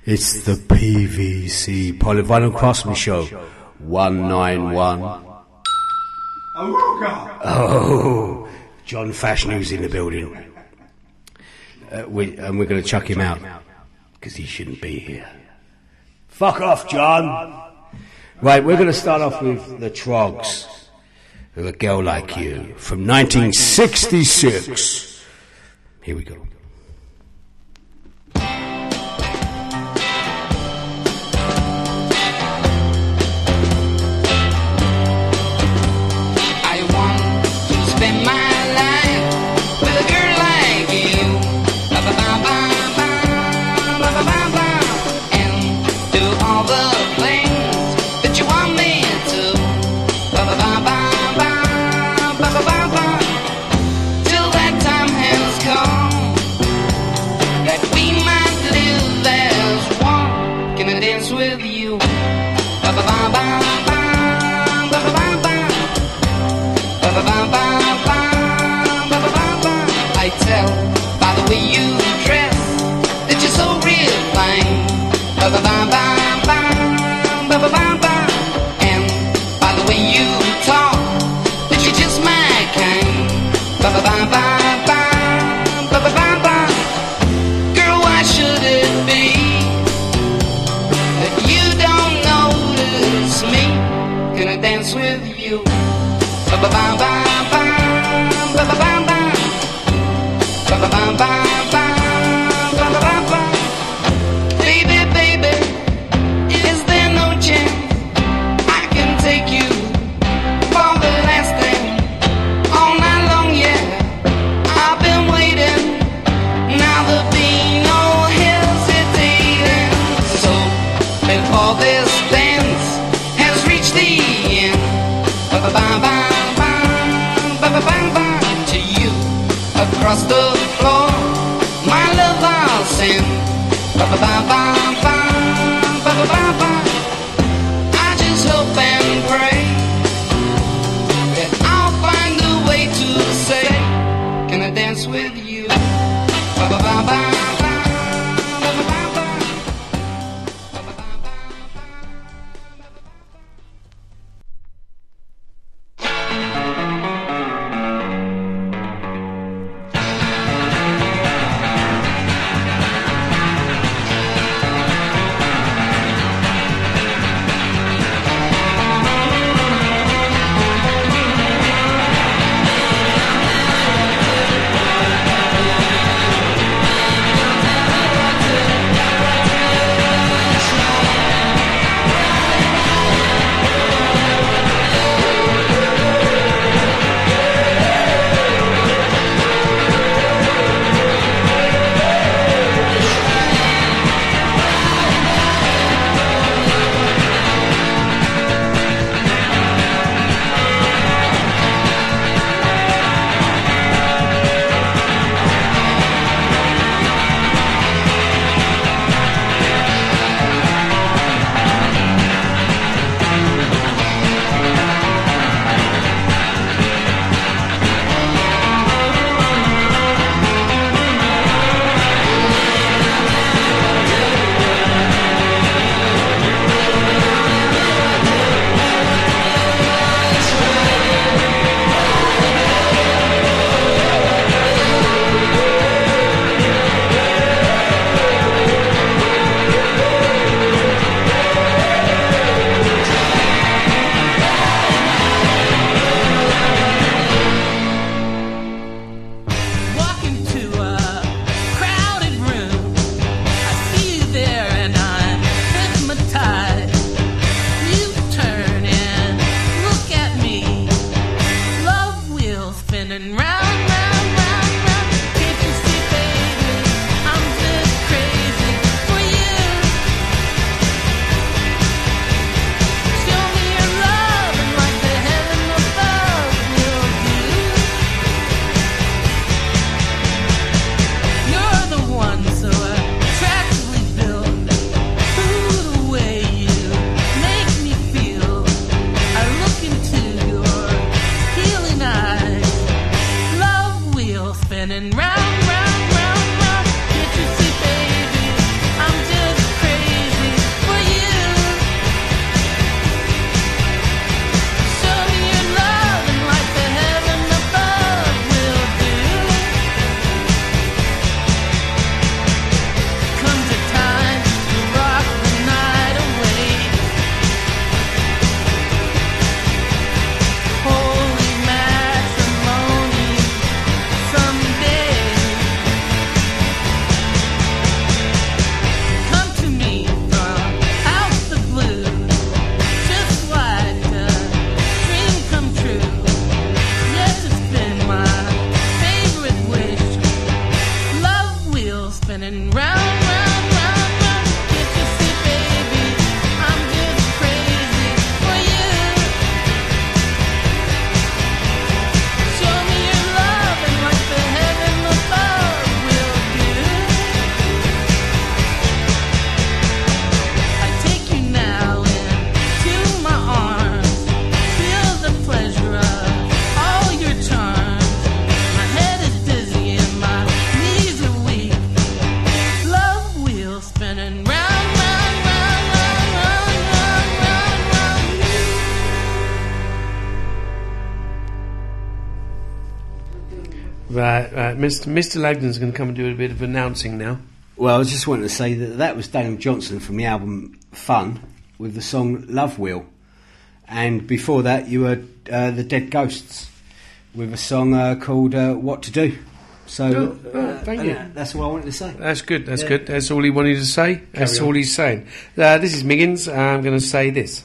It's the PVC Polyvinyl Craftsman Show 191. Oh, John Fashnew's in the building. And we're going to chuck him out because he shouldn't be here. Fuck off, John. Right, we're going to start off with the Troggs, with A Girl Like You, from 1966. Here we go. Across the floor, my love I'll send. I just hope and pray that I'll find a way to say, can I dance with you? Right. Mr. Lagden's going to come and do a bit of announcing now. Well, I just wanted to say that was Daniel Johnson from the album Fun with the song Love Wheel. And before that, you heard the Dead Ghosts with a song called What to Do. So, thank you. That's all I wanted to say. That's good. That's good. That's all he wanted to say. That's all he's saying. This is Miggins. I'm going to say this.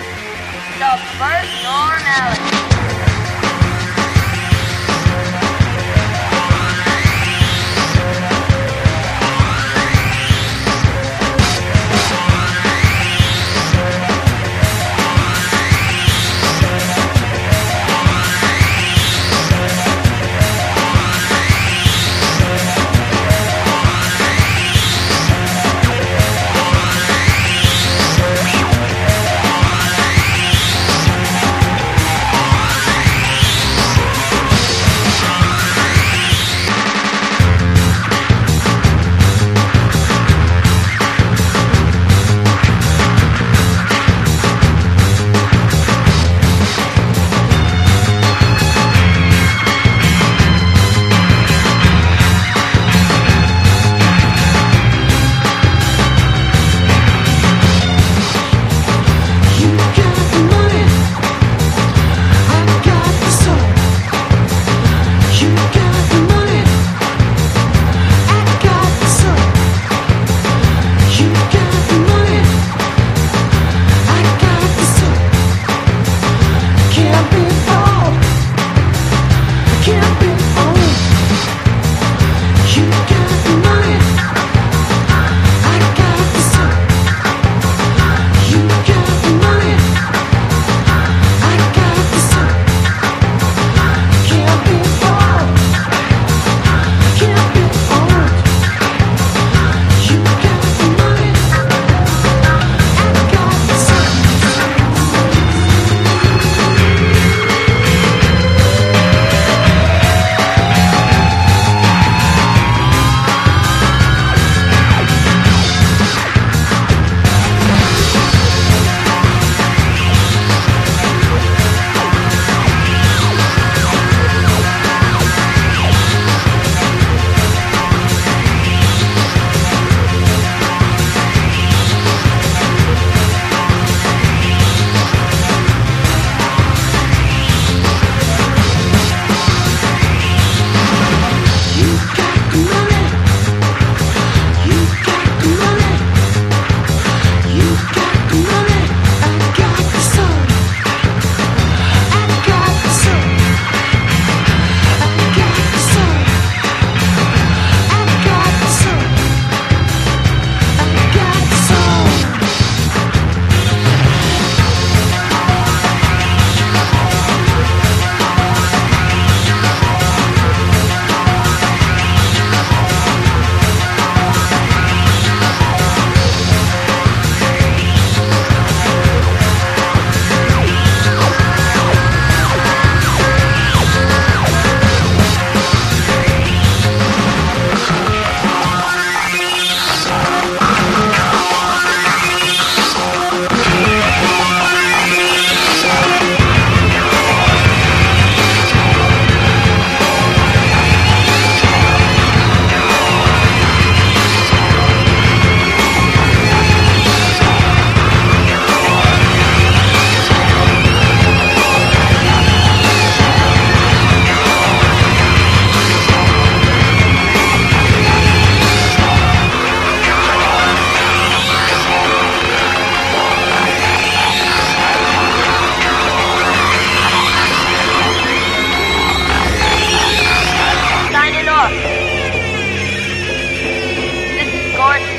Subvert normality.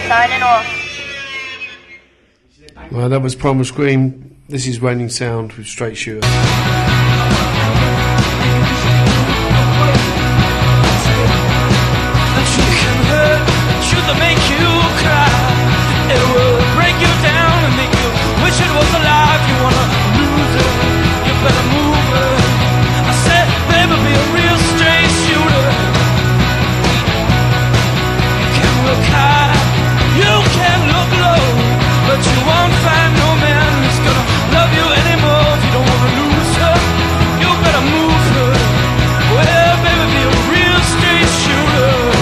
signing off. Well, that was Primal Scream. This is Raining Sound with Straight Shooter. Truth will make you cry. It will break you down and make you wish it was alive. You wanna lose it, you better move it. I said, baby, be a real straight shooter. You can look high, you can look low, but you won't find no man who's gonna love you anymore. If you don't wanna lose her, you better move her. Well, baby, be a real straight shooter.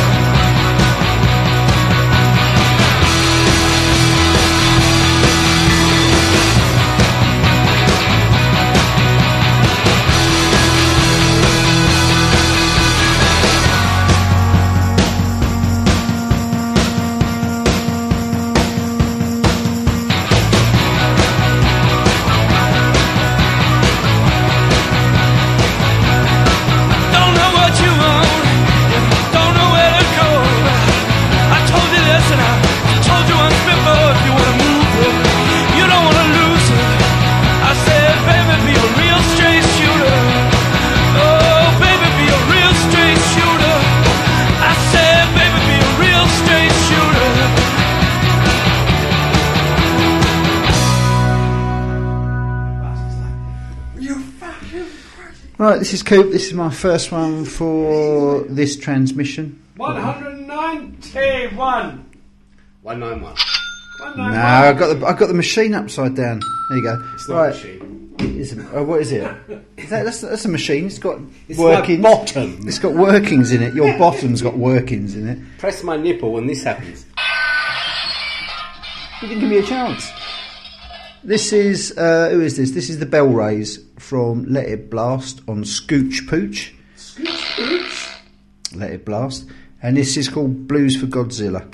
Right, this is Coop. This is my first one for this transmission. 191. 191. No, I've got the machine upside down. There you go. It's not a machine. What is it? That's a machine. It's got It's workings. my bottom. It's got workings in it. Your bottom's got workings in it. Press my nipple when this happens. You didn't give me a chance. This is who is this? This is the Bell Rays from Let It Blast on Scooch Pooch. Scooch Pooch? Let It Blast. And this is called Blues for Godzilla.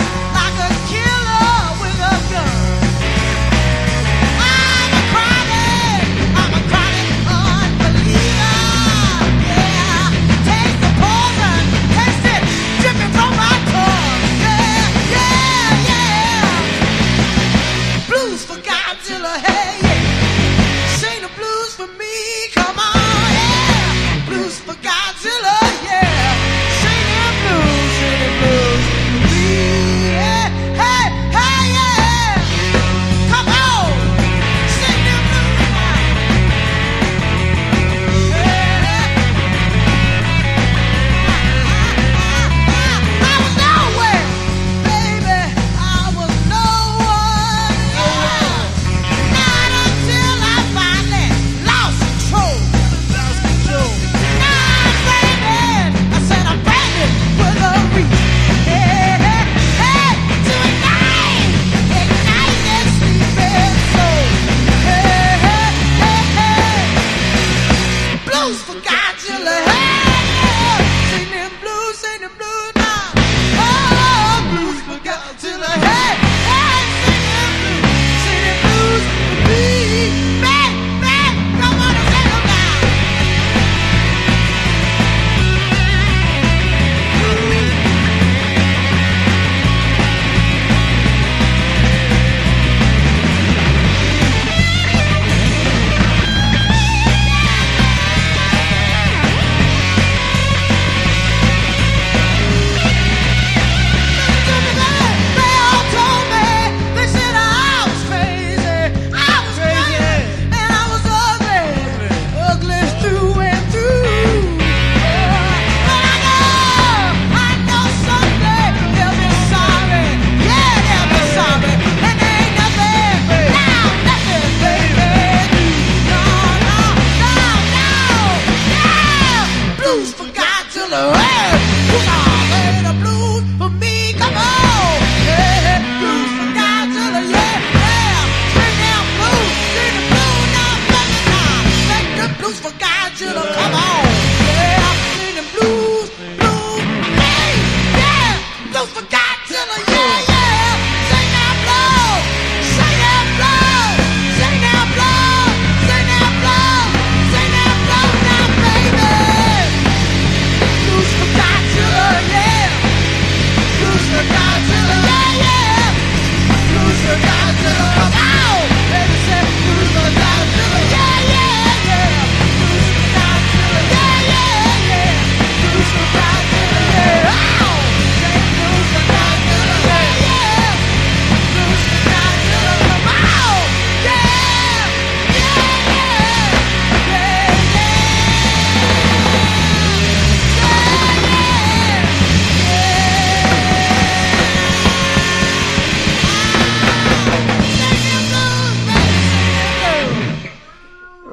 Just like a killer with a gun. I'm a crying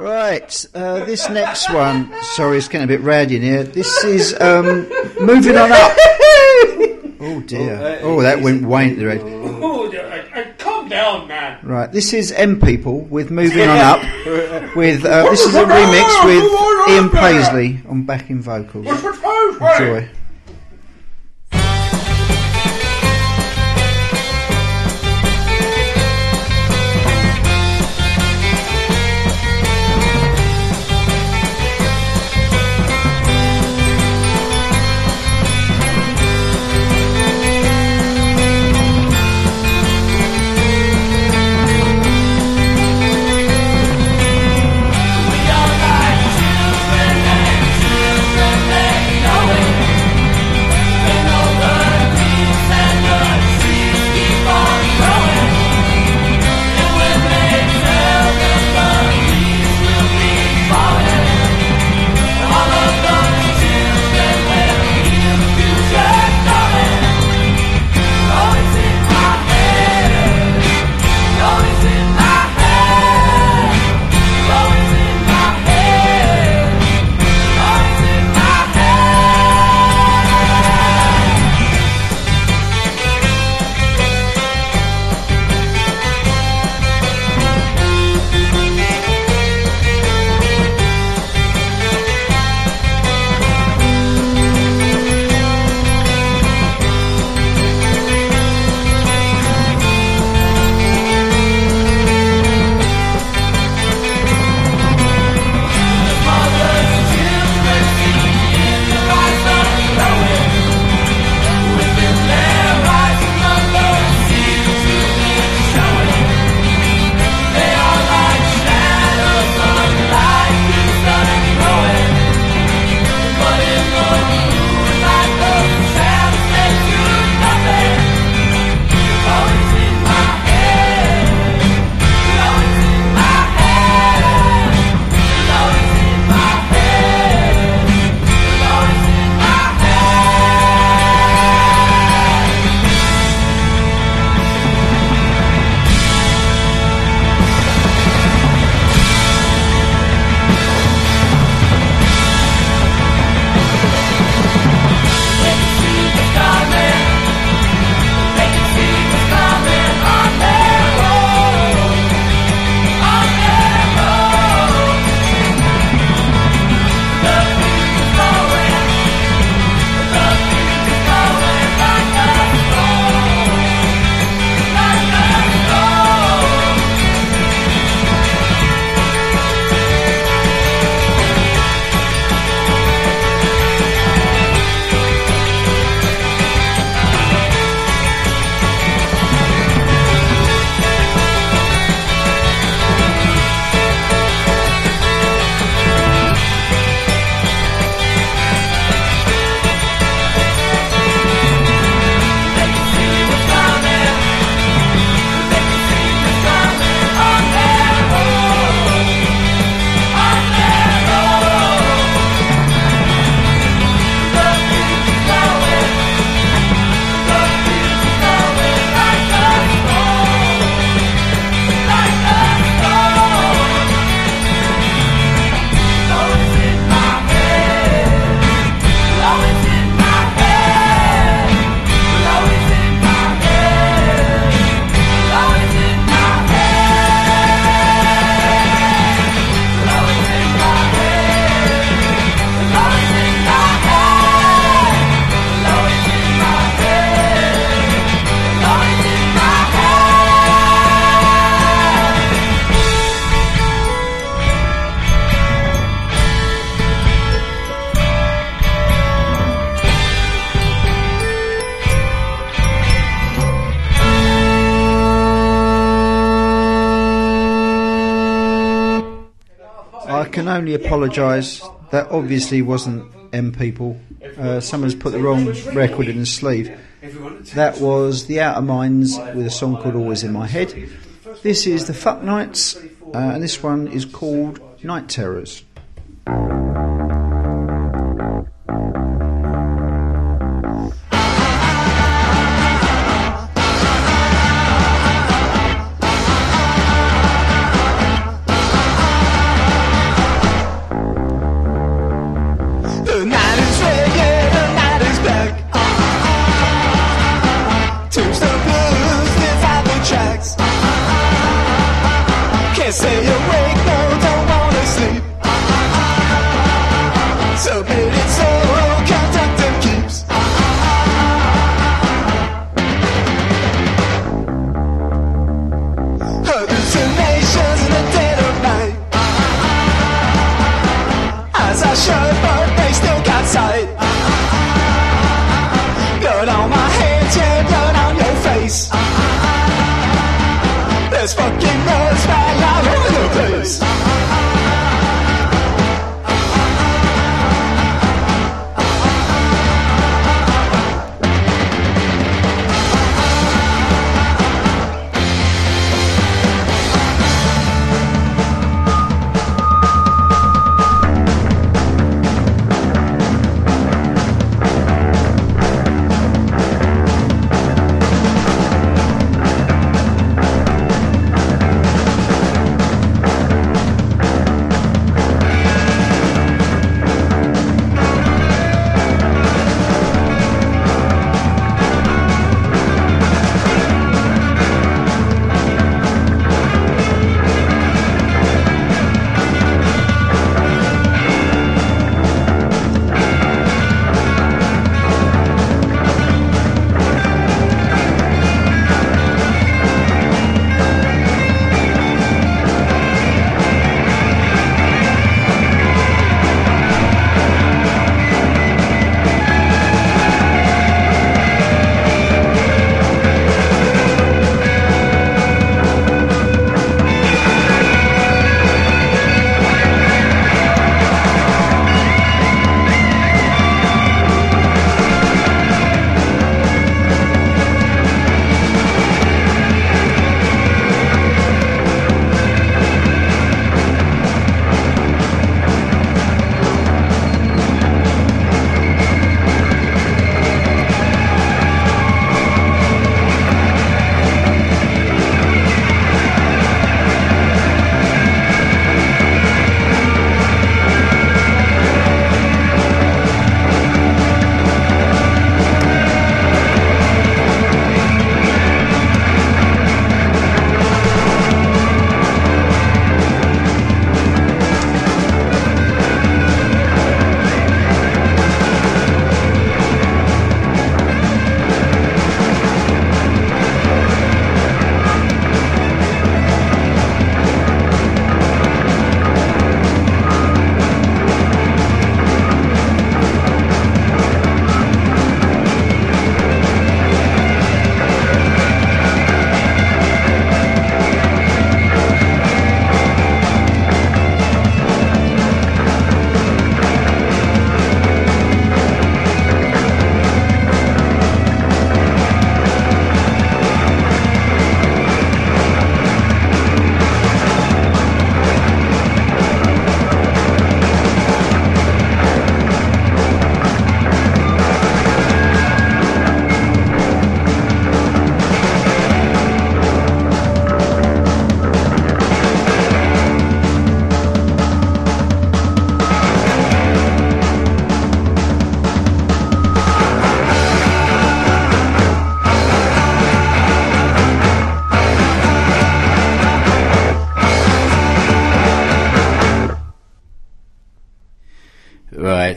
Right, this next one. Sorry, it's getting a bit rowdy in here. This is moving on up. Oh dear! Oh, that went way into the red. Calm down, man. Right, this is M People with Moving On Up. With this is a remix with Ian Paisley on backing vocals. Enjoy. I can only apologise. That obviously wasn't M People. Someone's put the wrong record in the sleeve. That was The Outer Minds with a song called Always in My Head. This is the Fuck Nights, and this one is called Night Terrors. Right.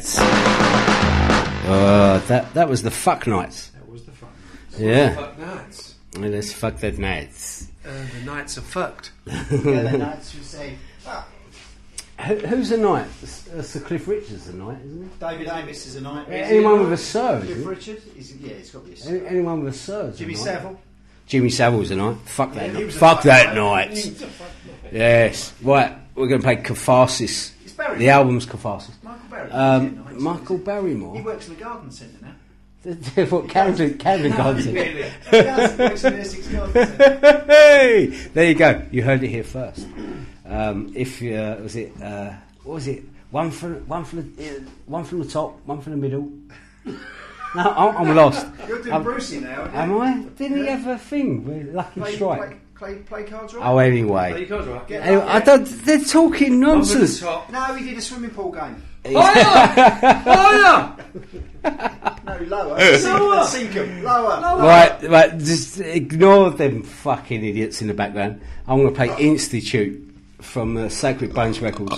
That was the fuck nights. That was the fun. Yeah. Fuck nights. Let's fuck that nights. The nights are fucked. Yeah, the nights you say, fuck. Who's a knight? Sir Cliff Richard's a knight, isn't he? David Amos is a knight. Anyone with a Sir? Cliff Is it? Richard? Yeah, it's got to be a Sir. Anyone with a Sir? Jimmy Savile? Jimmy Savile's a knight. Fuck that he night. was a Fuck knight. that night. Yes. Right, we're going to play Catharsis. It's Barrymore. The album's Catharsis. Michael Barrymore. Michael He Barrymore. works in the garden centre now. What, Camden Garden? He does. He works in the Essex Garden Centre. Hey, there you go. You heard it here first. If was it what was it? One from the top, one from the middle. No, I'm lost. You're doing Brucey now, aren't you? Am I? Didn't he have a thing with Lucky Strike? Play cards right? Oh, anyway. You can't, right? Get Anyway, up I there. don't. They're talking nonsense. Top. No, he did a swimming pool game. Higher! No, lower. Sink him. Lower. Right, just ignore them fucking idiots in the background. I'm going to play Institute from Sacred Bones Records.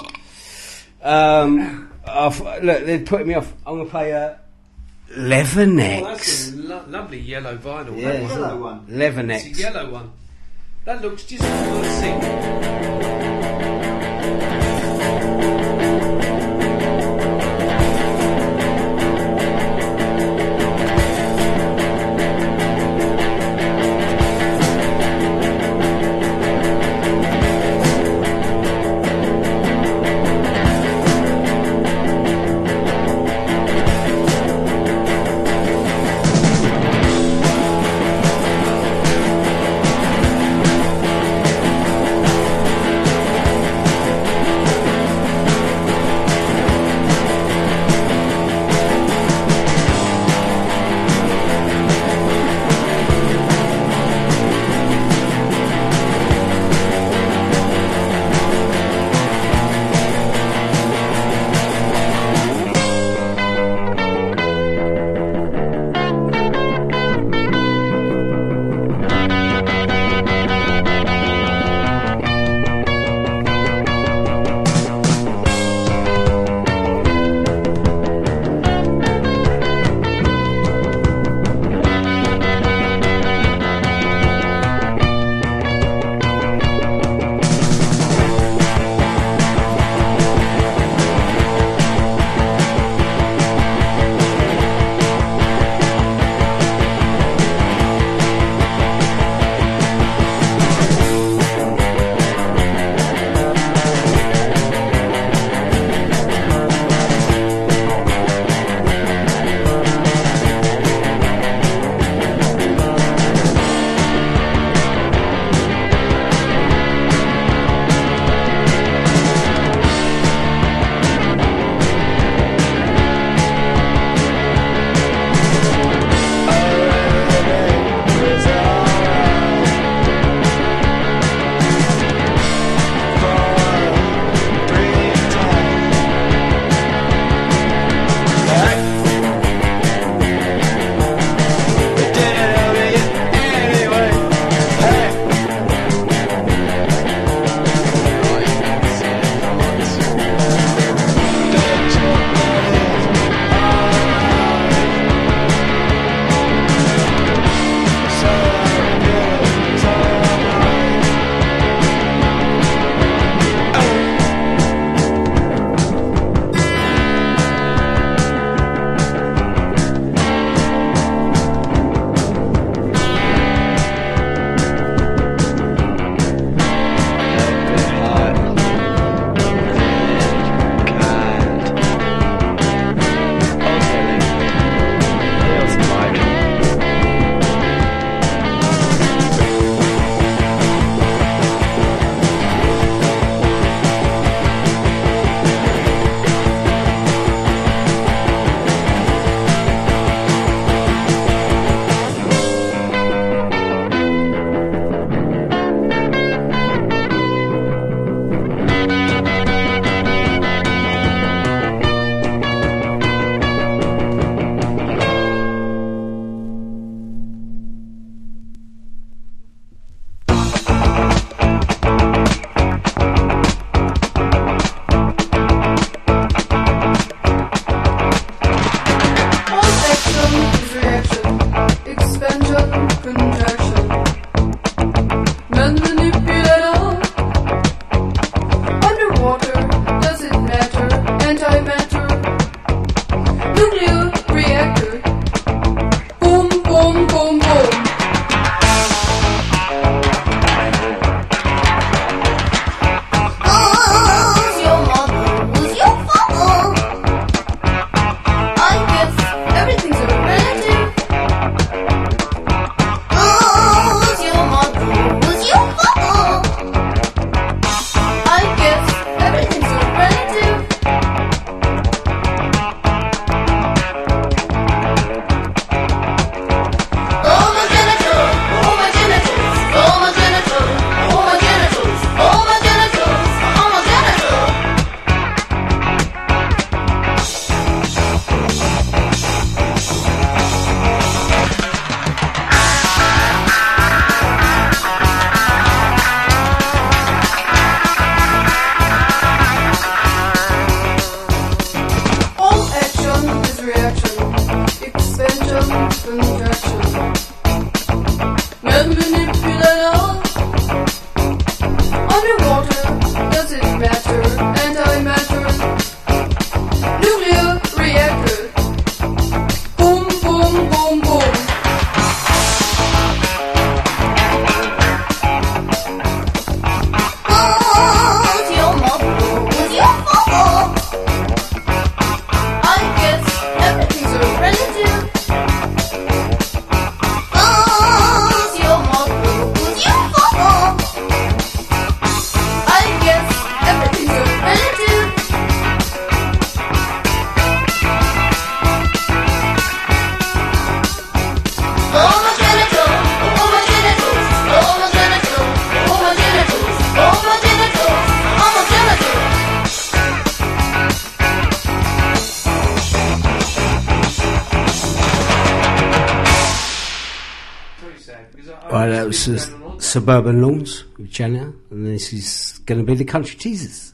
Look, they're putting me off. I'm going to play Oh, Leatherneck. that's a lovely yellow vinyl. Yeah. That one. Yellow one. It's a Leatherneck. yellow one. That looks just like Right, that was Suburban Lawns with Jenna, and this is going to be the Country Teasers.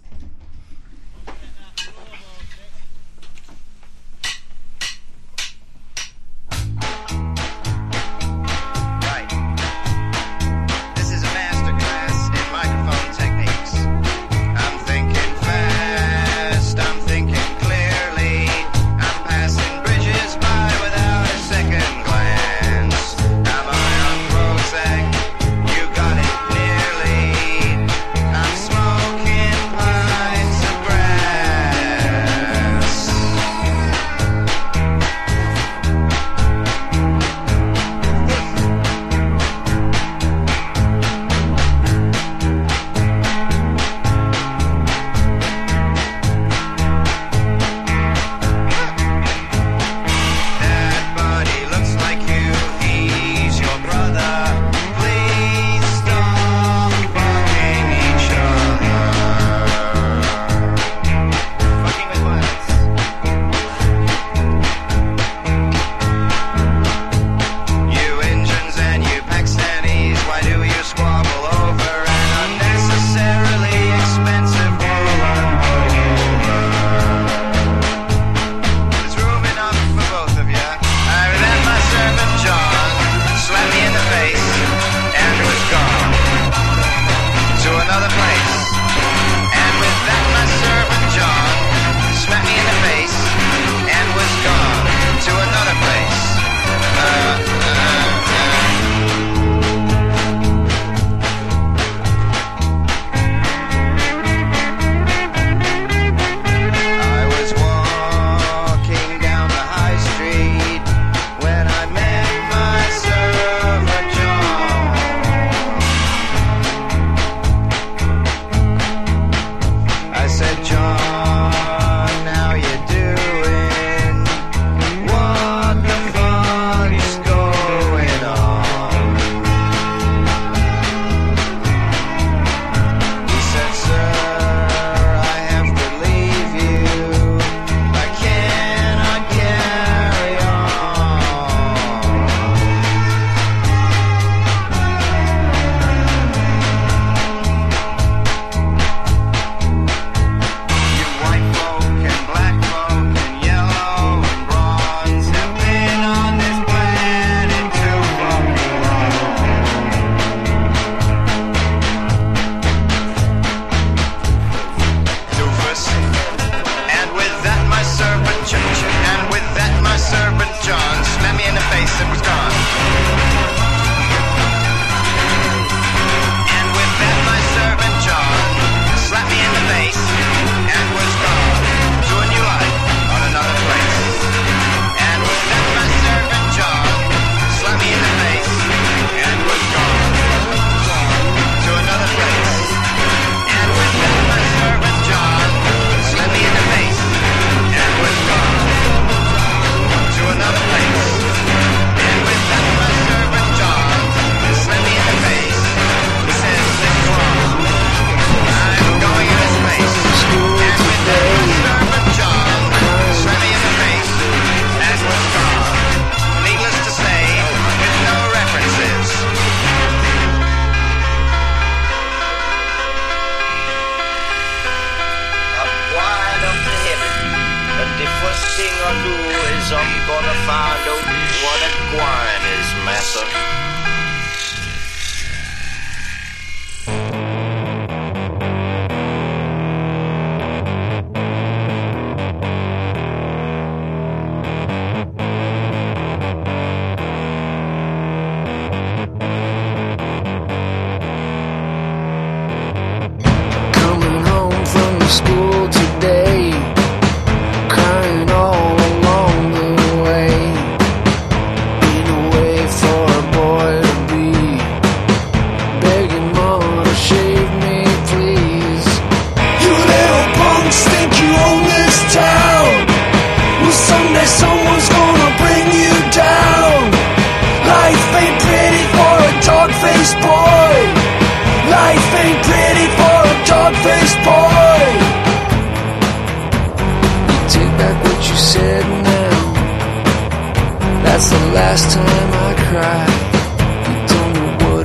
That's the last time I cried. You don't know what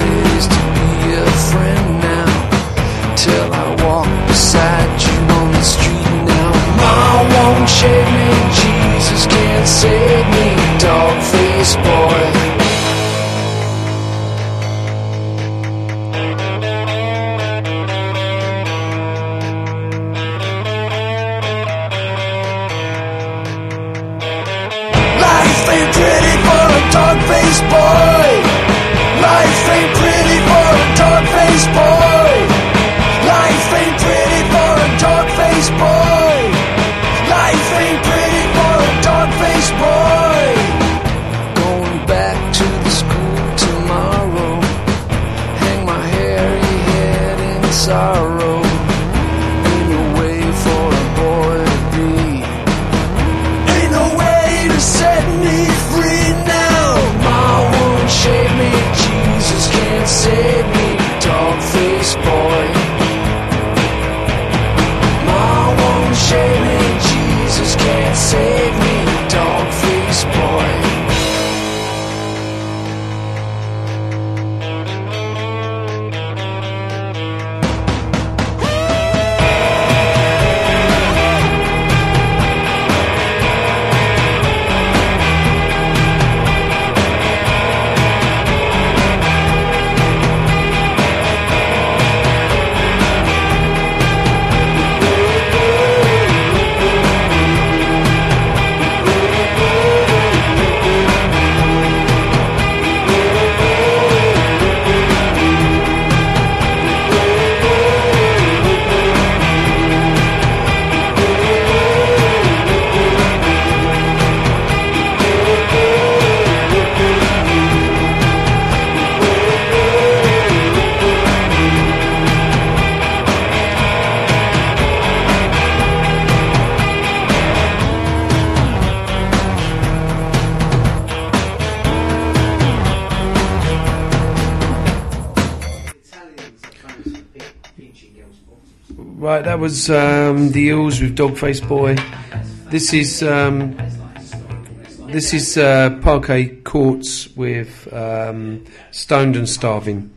shave me, Jesus can't save me, dog-faced boy. Life ain't pretty for a dog-faced boy. Life ain't pretty for a dog-faced boy. Life ain't pretty for a dog-faced boy. Life ain't pretty for a dog-faced boy. Going back to the school tomorrow. Hang my hairy head in sorrow. Ain't no way for a boy to be. Ain't no way to set me free now. Ma won't shave me, Jesus can't save me, dog-faced boy. Ma won't shave me, Jesus can't save me, dog-faced boy. Right, that was the Eels with Dog-Faced Boy. This is Parquet Courts with Stoned and Starving.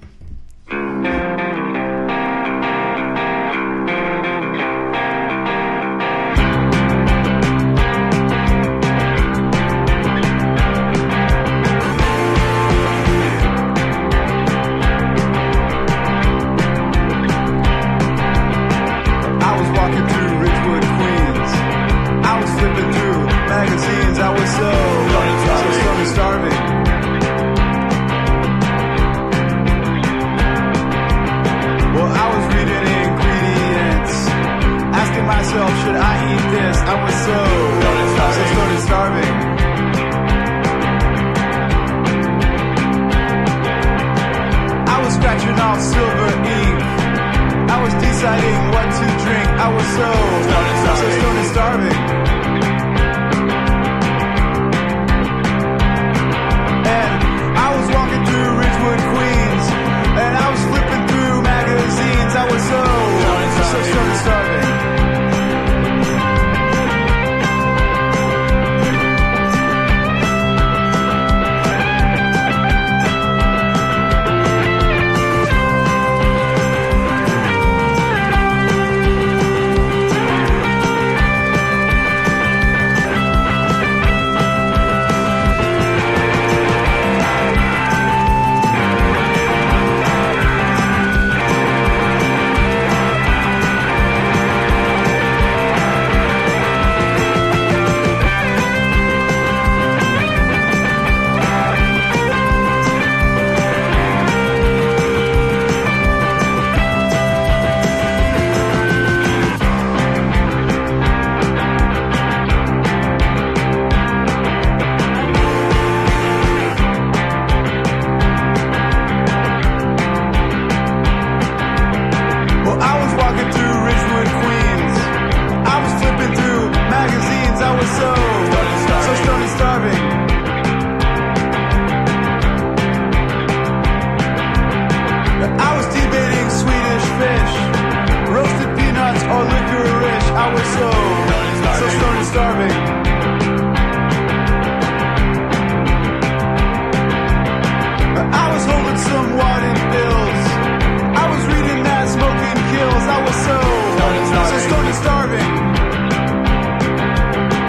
So stoned and starving.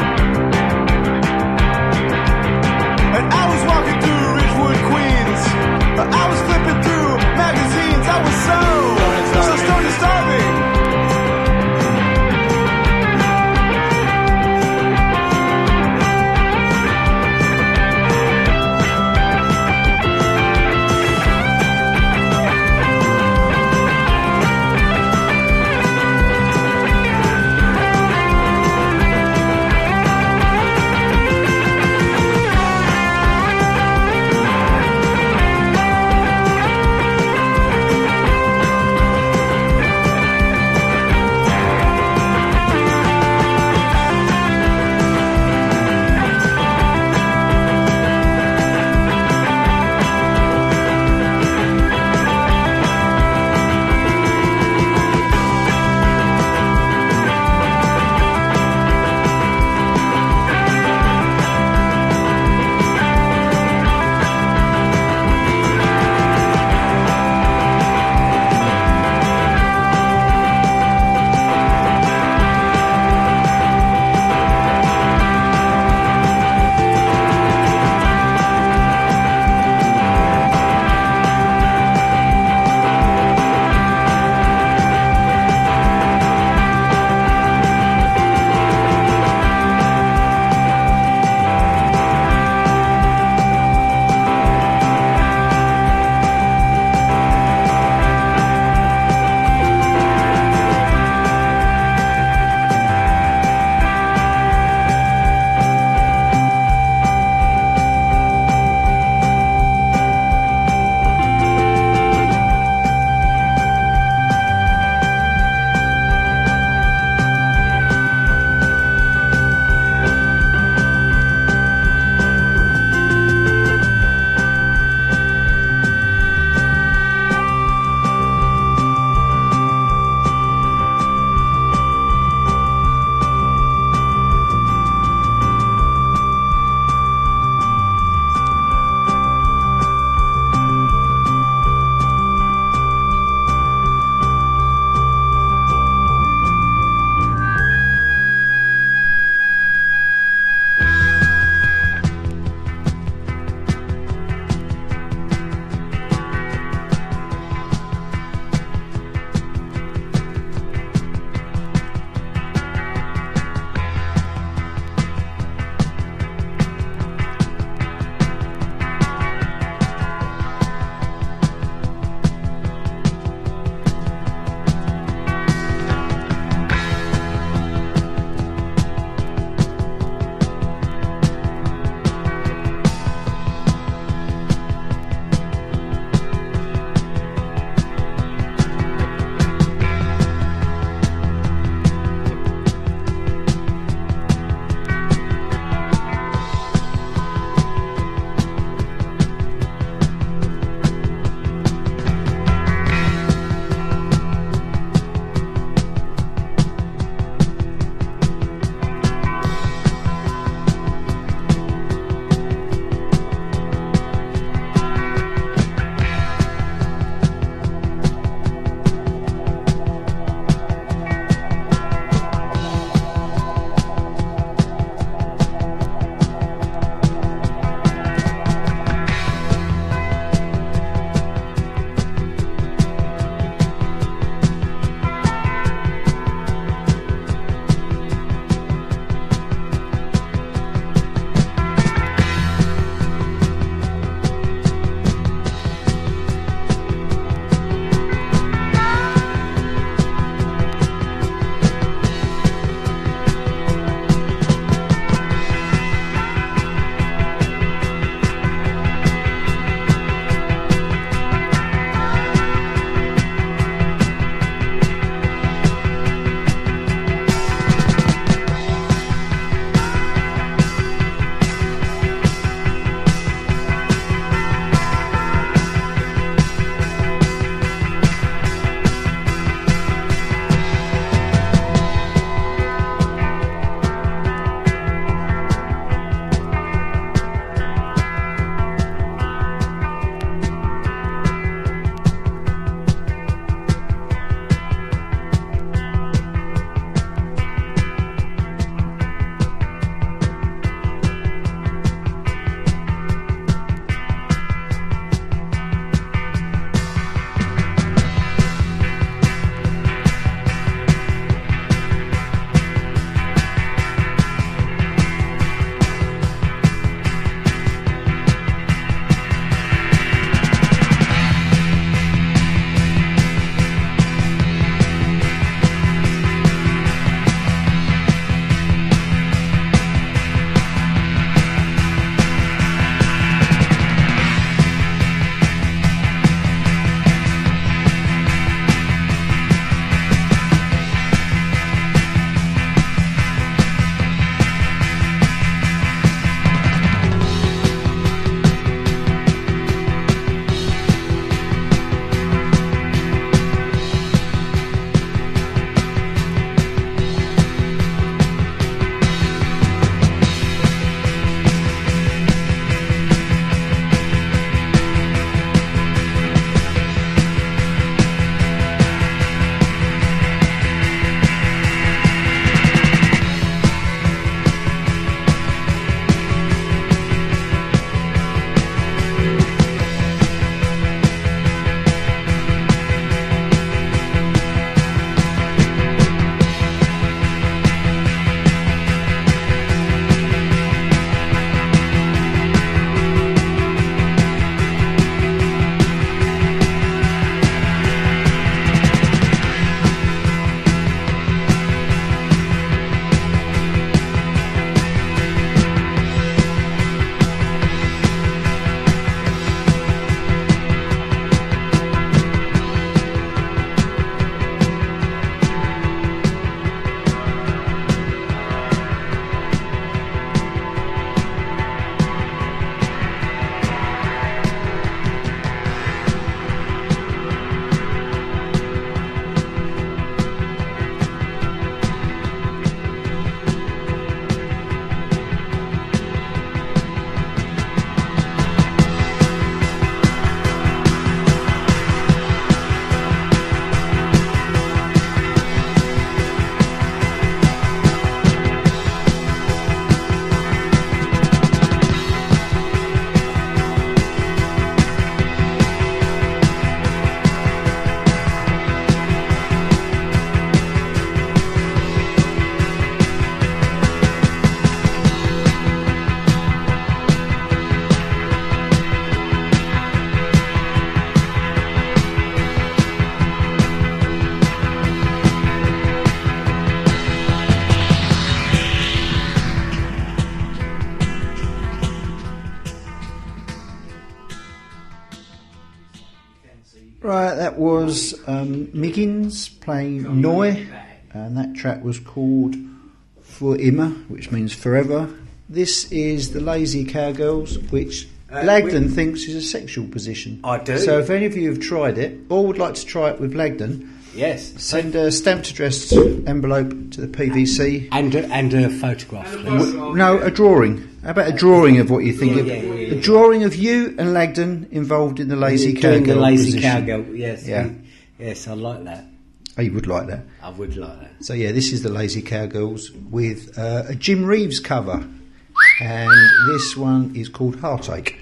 Right, that was Miggins playing Noi, and that track was called For Immer, which means forever. This is the Lazy Cowgirls, which Lagden thinks is a sexual position. I do. So if any of you have tried it, or would like to try it with Lagden, Yes. send a stamped addressed envelope to the PVC. And a photograph, please. No, a drawing. How about a drawing of what you think? Yeah. A drawing of you and Lagden involved in the Lazy Doing Cowgirl the lazy position. cowgirl, yes. Yeah. Yes, I like that. Oh, you would like that. I would like that. So yeah, this is the Lazy Cowgirls with a Jim Reeves cover, and this one is called Heartache.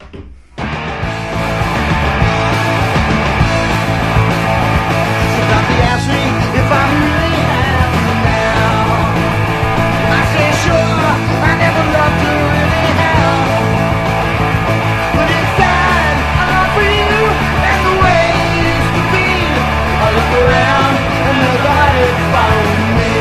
Sometimes they ask me if I'm really happy now. I say sure, I never loved you anyhow. But inside, I long for you and the way it used to be. I look around and nobody's following me.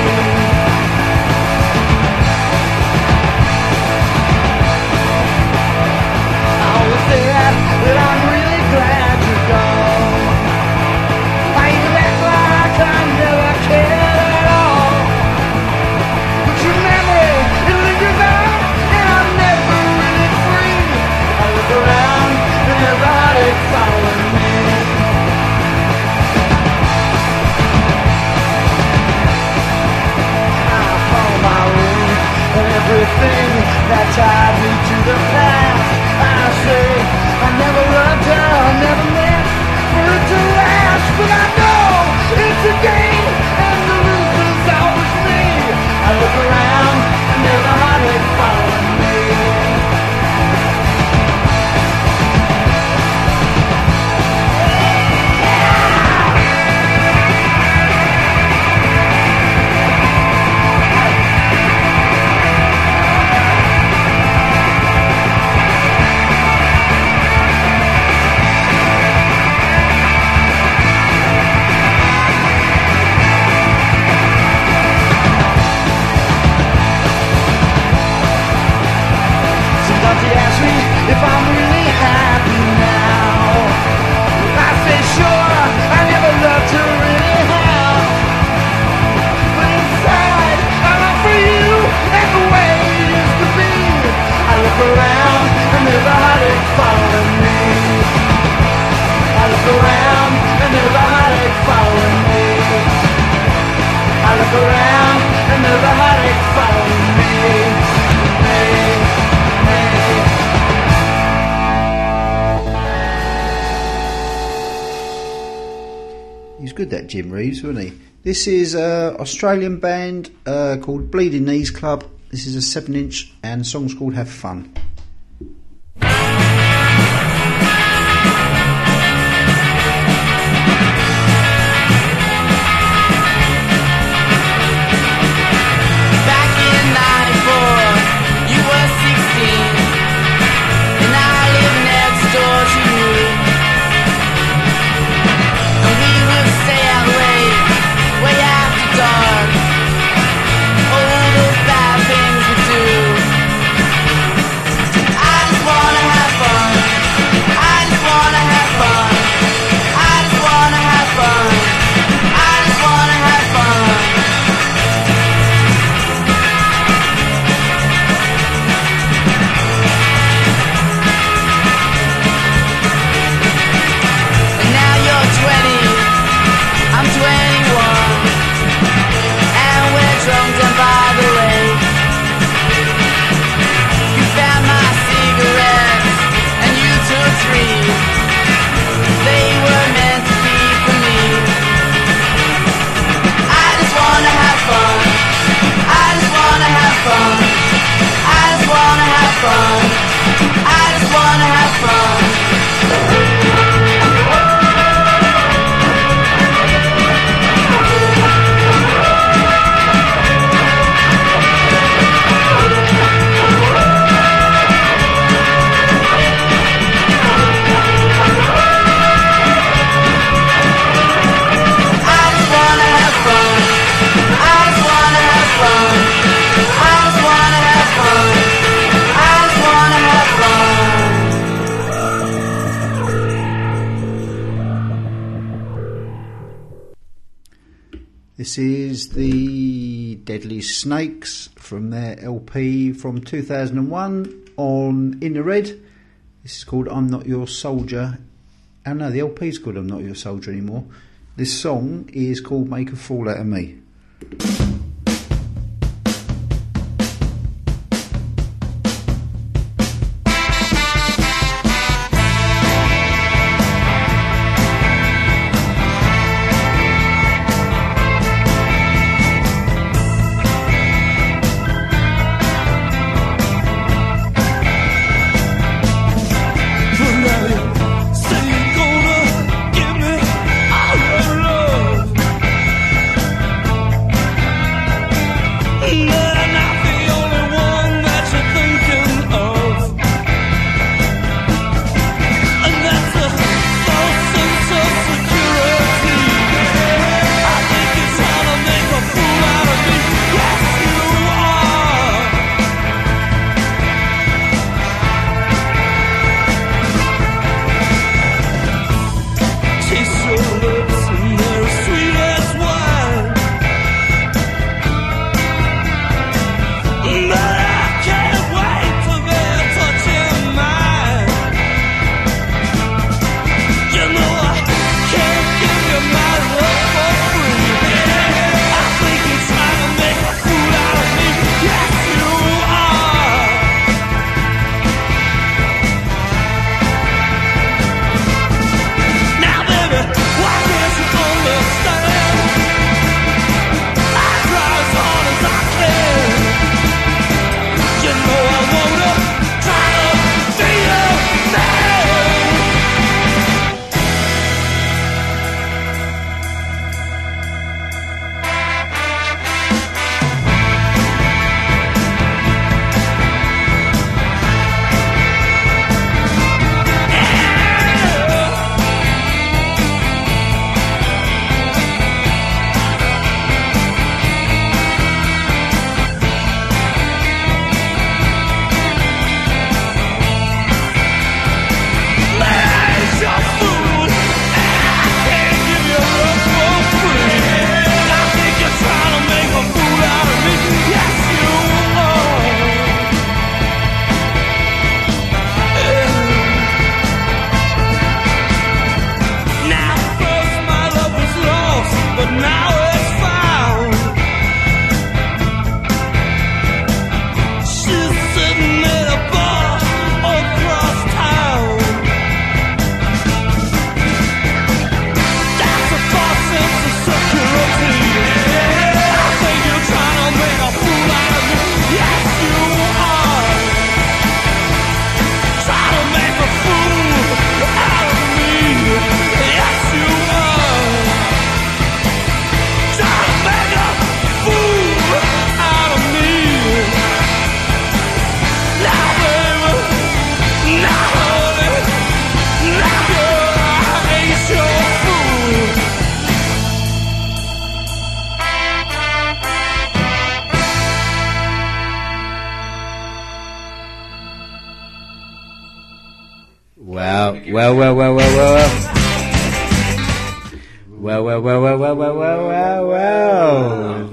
I always say that I'm really glad you're gone. I even act like I never cared at all. But your memory, it lingers on, and I'm never really free. I look around and everybody's following me. I follow my room and everything that tied me to the past. I say I never loved her, I never meant for it to last, but I know it's a game and the loser's always me. I look around and everybody's following me. Sometimes they ask me if I'm really happy now. I say sure, I never loved her anyhow. But inside, I long for you and the way it used to be. I look around and everybody's following me. I look around and everybody's following me. I look around and everybody's following me. He's good, that Jim Reeves, wasn't he? This is an Australian band called Bleeding Knees Club. This is a 7-inch, and the song's called Have Fun. Back in '94, you were 16, and I lived next door to you. And we would stay out late, way after dark. Oh, those bad things we do. This is the Deadly Snakes from their LP from 2001 on In the Red. This is called I'm Not Your Soldier. Oh no, the LP's called I'm Not Your Soldier anymore. This song is called Make a Fool Out of Me. Well.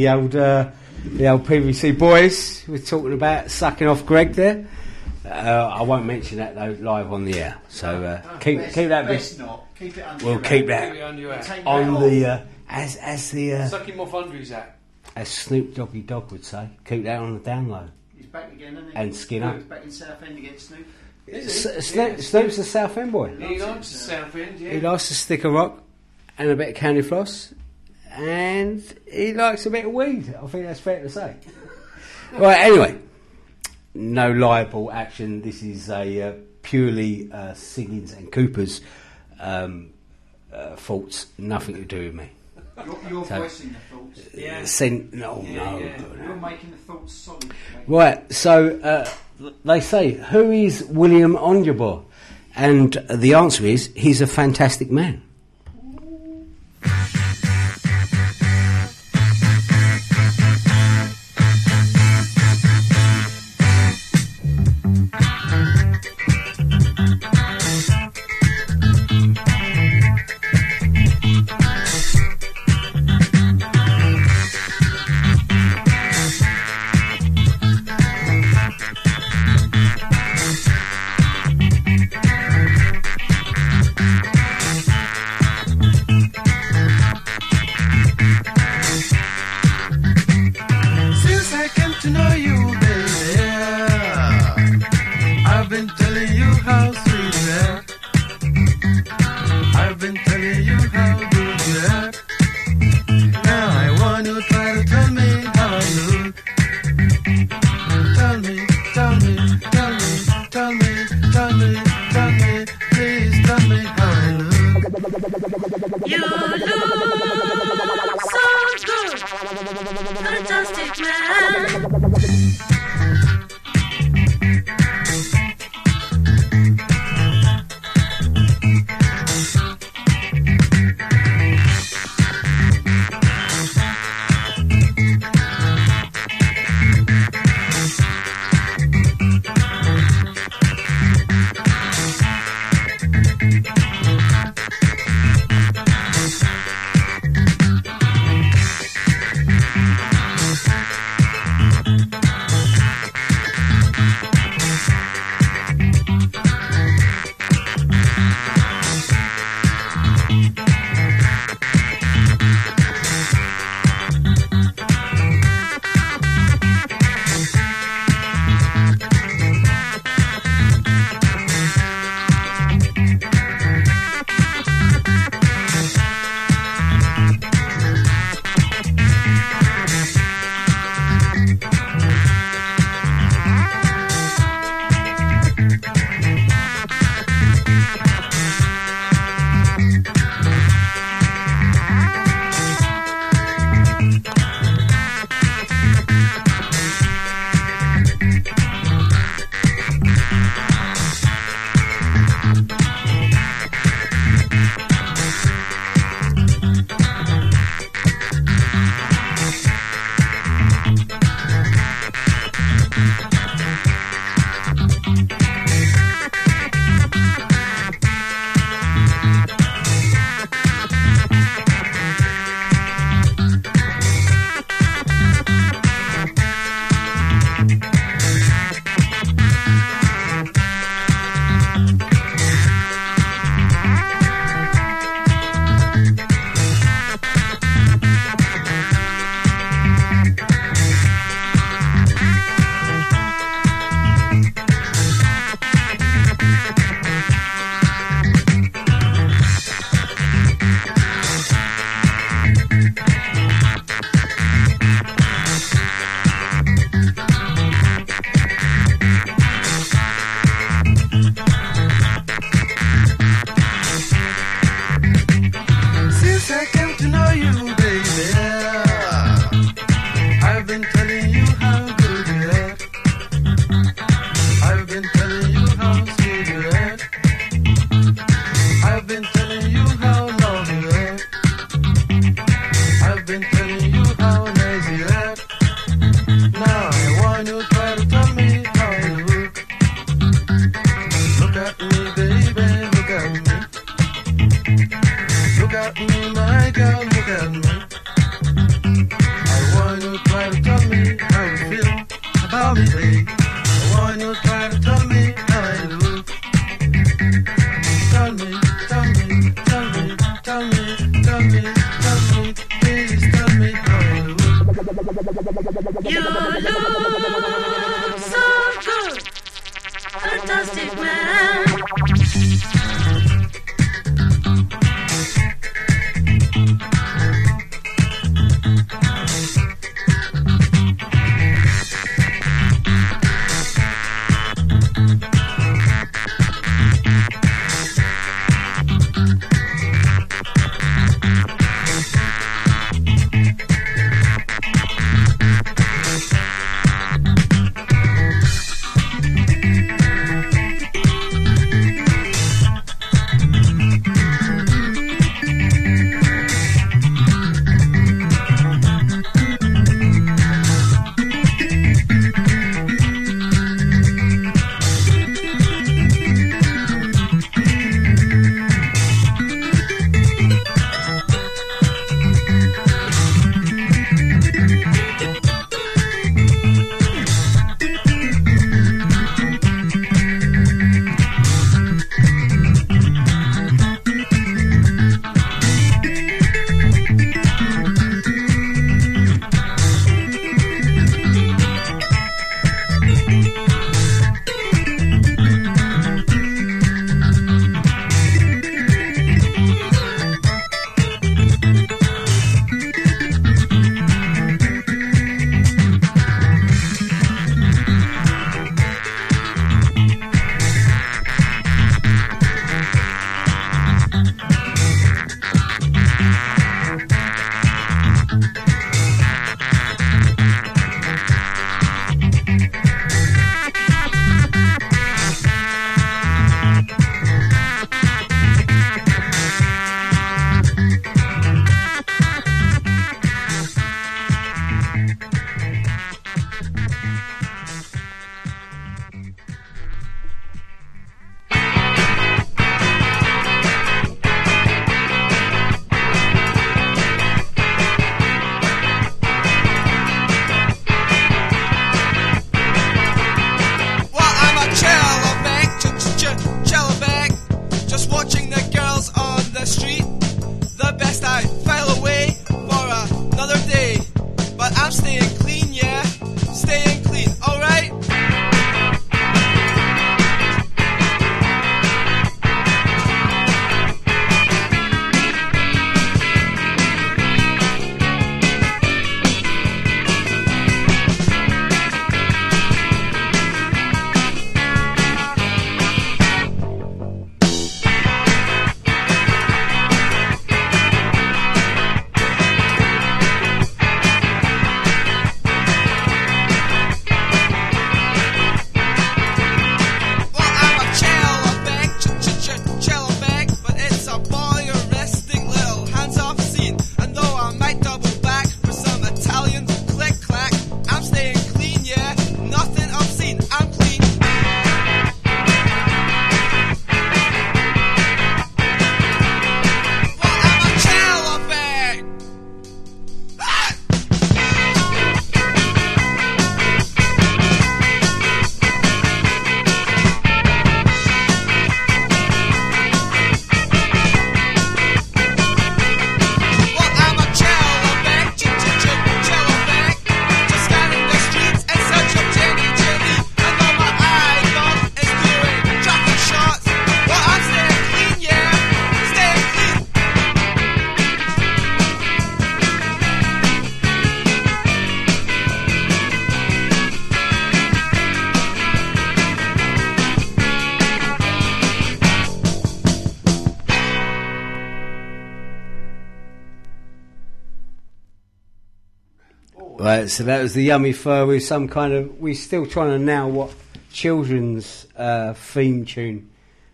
The old PVC boys were talking about sucking off Greg there. I won't mention that though live on the air. So keep that bit. We'll keep that on the as the Sucking off under his hat. as Snoop Doggy Dogg would say. Keep that on the down low. He's back again, isn't he? And Skinner. He's back in Southend again, Snoop. Snoop's a South End boy. He likes South End, yeah. He likes a stick of rock and a bit of candy floss, and he likes a bit of weed. I think that's fair to say. Right, anyway, no liable action. This is a purely Siggins and Cooper's faults. Nothing to do with me. You're voicing the thoughts. Yeah. You're making the thoughts solid. Mate. Right, so they say, who is William Onyeabor? And the answer is, he's a fantastic man. You look so good, fantastic man. You look so good, fantastic man. clean, I'm clean. Well, I'm a celibate. Ah! Well, I'm a celibate, celibate. Just scanning the streets and search of Jenny. I know my iPhone is doing traffic shots. Well, I'm staying clean, yeah, staying clean. Right, so that was the Yummy Fur with some kind of. We're still trying to nail what children's theme tune.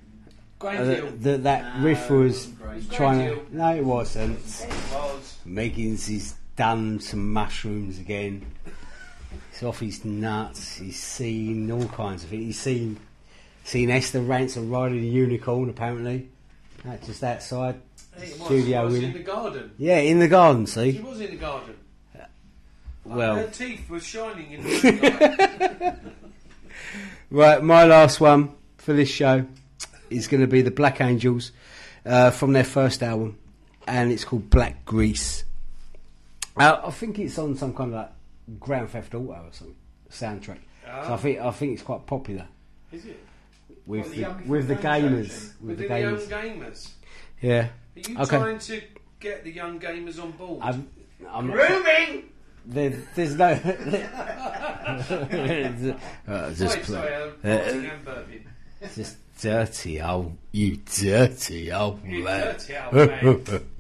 That riff was trying to. No, it wasn't. Megan's he's done some mushrooms again. He's off his nuts. He's seen all kinds of things. He's seen Esther Ransom riding a unicorn apparently. Just outside studio was with in her. the garden. Yeah, in the garden. She See, was in the garden. well. Her teeth were shining in the moonlight. Right, my last one for this show is going to be the Black Angels from their first album, and it's called Black Grease. I think it's on some kind of like Grand Theft Auto or something soundtrack. So I think it's quite popular Is it? with the Yummy with the Fur gamers. With the Within the young gamers, gamers. yeah. Are you Okay. trying to get the young gamers on board? I'm grooming. There's no. Just sorry, I'm farting and burping. just dirty old you, dirty old You man. dirty old man.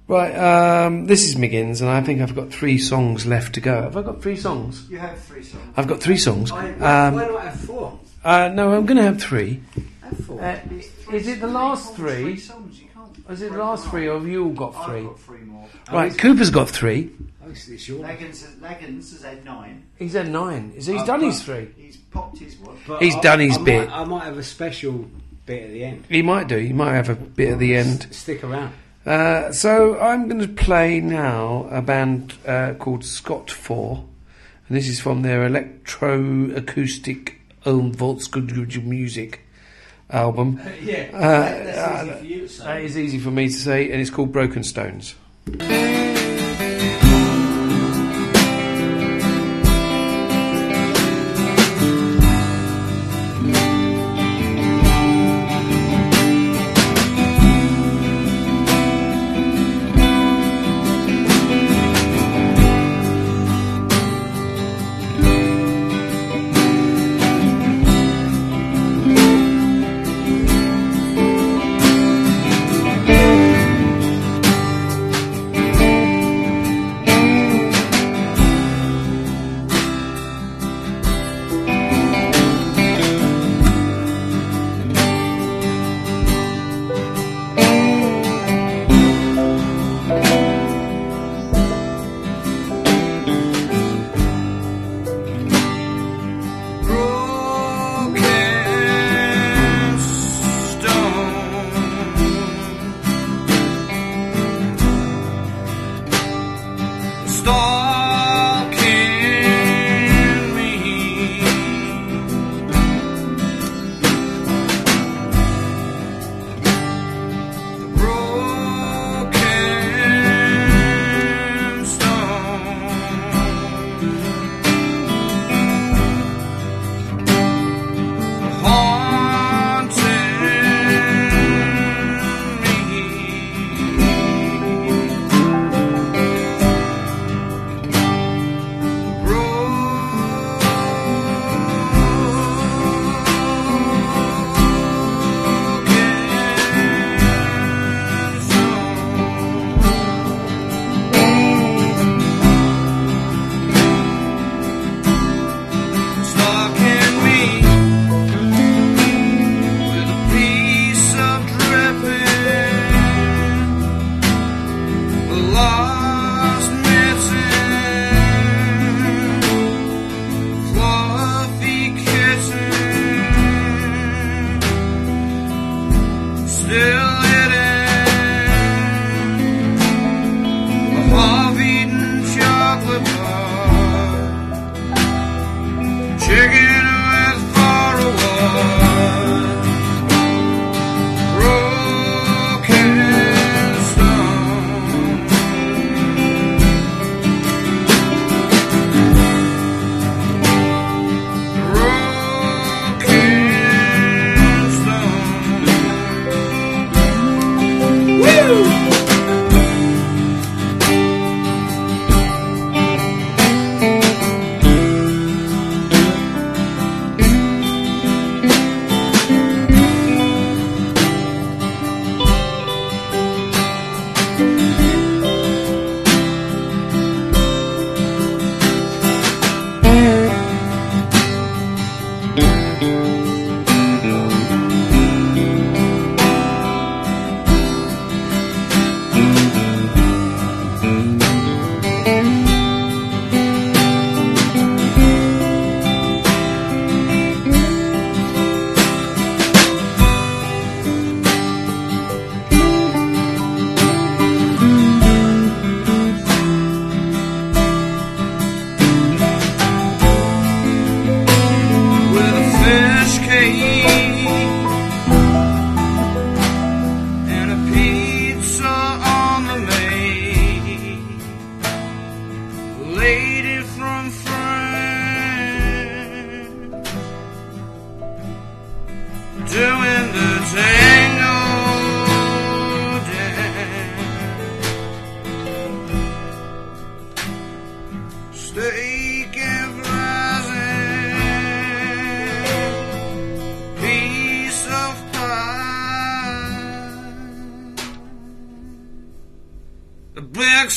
Right, this is Miggins, and I think I've got 3 songs left to go. Have I got 3 songs? You have 3 songs. I've got 3 songs. Why do I have 4? No, I'm going to have 3. Have 4. Is it the last 3? songs. You can't. Is it the last 3, or have you all got 3? I've got 3 more. Right, Cooper's got 3. Oh, it's your Laggins has had 9. He's had 9. He's done his 3. He's popped his one. But He's done his bit. I might have a special bit at the end. He might do. He might have a bit at the end. Stick around. So I'm going to play now a band called Scott 4, and this is from their electroacoustic Volkskultur Music album. That's easy for you to say. That is easy for me to say, and it's called Broken Stones.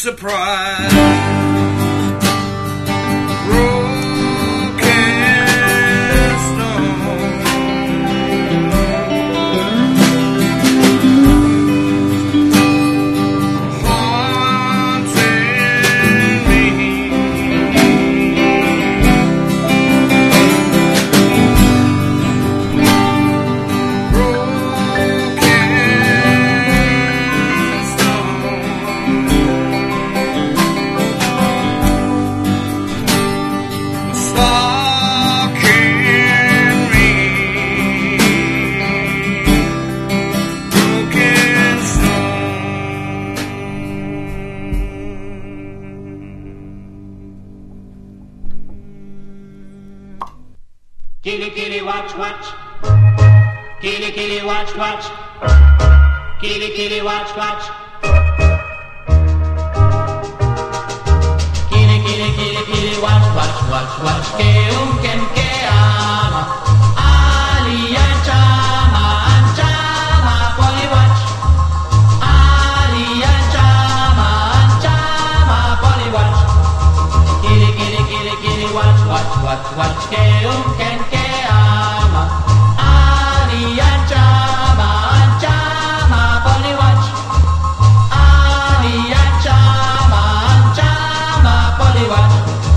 surprise. Kitty, kitty, watch, watch. Kitty, kitty, watch, watch. Kitty, kitty, watch, watch. Kitty, kitty, kitty, kitty, watch, watch, watch, watch. Que ama. Ali, anchama, poli, watch. Ali, anchama, poli, watch. Kitty, kitty, kitty, kitty, watch, watch, watch, watch. Que ama. Ali, anchama, poli, watch. Ali, anchama, poli, watch.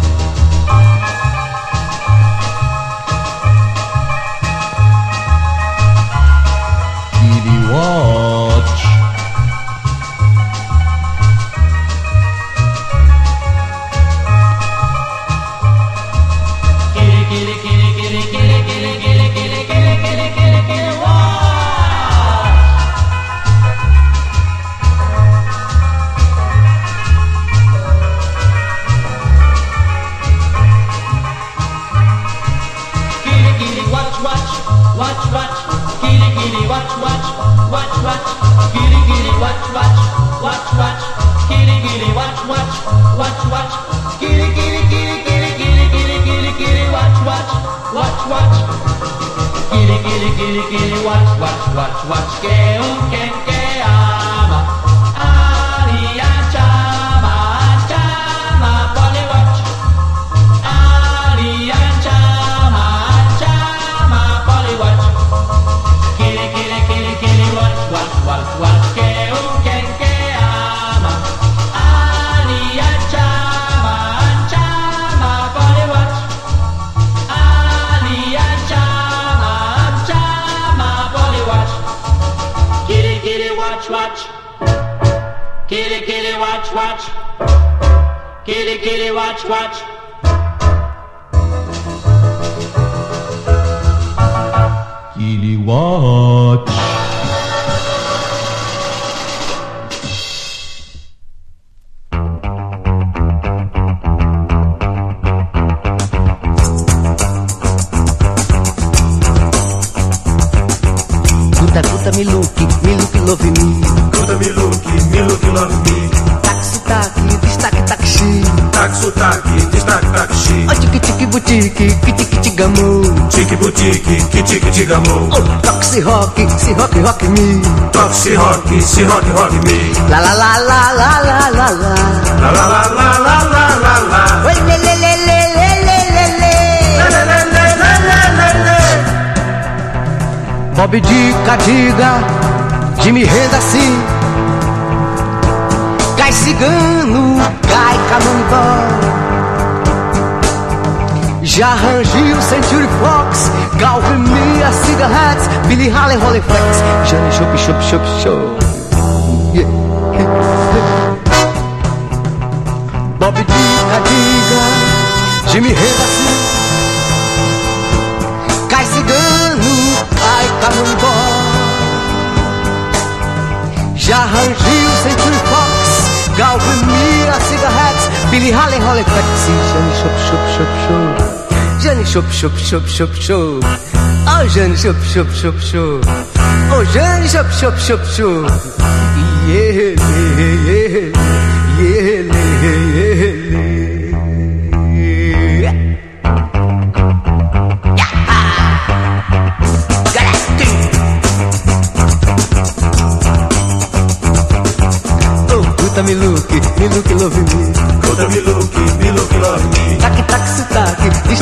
Kitty watch. Kitty, kitty, kitty, kitty, kitty, kitty, kitty, kitty, kitty, kitty, kitty, kitty, watch. Kitty, kitty, watch, watch, watch, watch. Kitty, kitty, watch, watch, watch, watch. Kitty, kitty, watch, watch, watch, watch. Kitty, kitty, watch, watch, watch, watch. Kitty, kitty, kitty, kitty, kitty, kitty, kitty, kitty, watch, watch, watch, watch. Kitty, kitty, kitty, kitty, watch, watch, watch, watch. Que ama. Ali, anchama, poli, watch. Ali, anchama, poli, watch. Kitty, kitty, kitty, kitty, watch, watch, watch, watch. Que ama. Ali, anchama, poli, watch. Ali, anchama, poli, watch. Kitty, kitty, watch, watch. Kitty, kitty, watch, watch. Kitty, kitty, watch, watch. Kitty watch. Guta, me look, love me. Guta, me look, love me. Taxi, destaque, taxi. Taxo, destaque, taxi. Oh, tique, boutique, que gamou. Tique, boutique, que gamou. Oh, taxi, rock me. Toxi, rock me. La la la la la la la la. La la la la la la la la. Oi, le le le le le le le le. Bob Dica, diga, Jimmy renda assim. Cai cigano, cai camundó. Já arrangiu Century Fox, Calvin Mia, Cigarettes, Billy Haley, Holy Flex, Johnny Shop. Yeah. Bob Dica, diga, Jimmy renda assim. Cai cigano, cai camundó. Já arrangiu Century Fox, Calvin Mia, Cigarettes, Billy Haley, Holy Flex, Johnny Shop. Johnny Shop. Oh, Johnny Shop. Oh, Johnny Shop. Yeah. Oh, puta, me look,